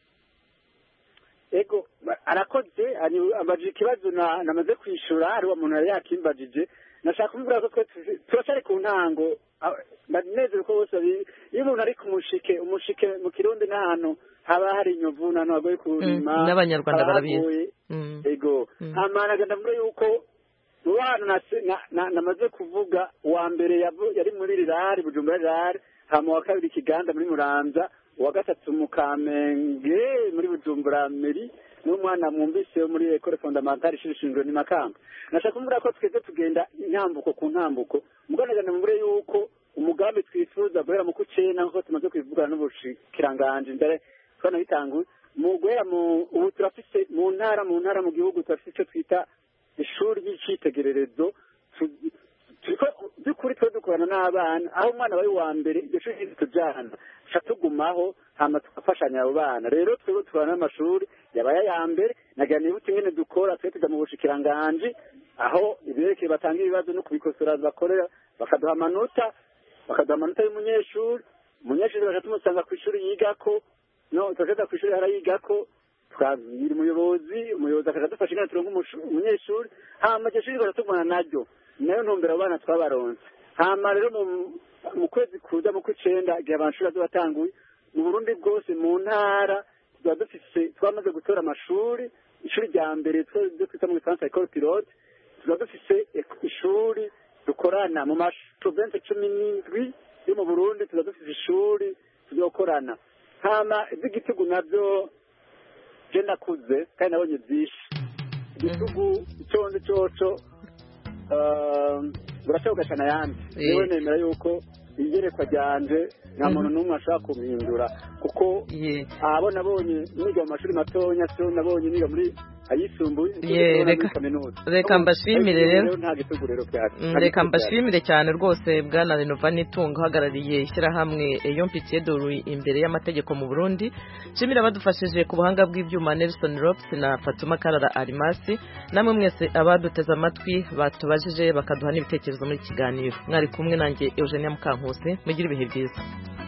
Ego arakoze abaje ikibazo namaze kwishura hari wa muntu yari yakimbajije nashaka kumvira ko twe turacari ku ntango banezero ko bose iyo umuntu ari kumushike umushike mu Kirundi n'ahantu haba hari inyovu n'ahantu hagoye kurima
n'abanyarwanda barabizi.
Ego hamana ndavuga yuko Mwana na namaze kuvuga wa mbere yari muri Rirari Bujumbura Rirari hama wa kabiri Kiganda muri Muramza wa gatatu mu Kamenge muri Bujumbura Meri n'umwana mwumvise muri Ecole Fondamentale ishishingiro ni Makamba. Nashaka kumvira ko tweze tugenda intambuko ku ntambuko muganagana mubure yuko umugambi twifuza guhera mu kucena nko tumaze kwivugana n'ubushikiranganje ndare twana bitangu mu guhera mu ubu turafise mu ntara mu ntara mu gihugu turafise icyo twita ishuri y'icitegererezo turiko dukuri twe dukorana n'abana aho umwana bari wa mbere iryo shuri tujana shatugumaho hama tukafashanya abo bana rero twebwe turana n'amashuri yabaye ya mbere nagira nibuti ngene dukora twe tuja mu bushikiranganje aho ibireke batanga ibibazo no kubikosora bakorera bakaduha amanota bakaduha amanota y'umunyeshuri umunyeshuri bakatumusanga ku ishuri yigako no tugeza ku ishuri harayigako twabwira umuyobozi umuyobozi akadufasha ingana turongo umunyeshuri hama iryo shuri baratugwana naryo nayo ntumbera abana twabaronse hama rero mu kwezi kuza mu kw'icenda igihe amashuri azobatanguye mu Burundi bwose mu ntara tuba dufise twamaze gutora amashuri ishuri rya mbere twe twita mu Gifaransa Ecole Pilote tuba dufise ishuri dukorana mu mashovense cumi n'indwi yo mu Burundi tuba dufise ishuri tuzokorana hama ivy'igitugu navyo je nakuze kandi nabonye byinshi igitugu iconze coco burashaka ugashana ayandi yewe nemera yuko igerekwa ryanje nta muntu n'umwe ashaka kumhindura kuko abo nabonye niga mu mashuri matonya so nabonye niga muri ayisumbuye
reka mbashimire rero reka mbashimire cyane rwose bwana Renova Nitunga uhagarariye ishyirahamwe Yompitié Dorui imbere y'amategeko mu Burundi nshimira badufashije ku buhanga bw'ibyuma Nelson Rops na Fatuma Karara Arimasi namwe mwese abaduteze amatwi batubajije bakaduha n'ibitekerezo muri kiganiro mwari kumwe nanjye Eugenia Mukankusi mugira ibihe byiza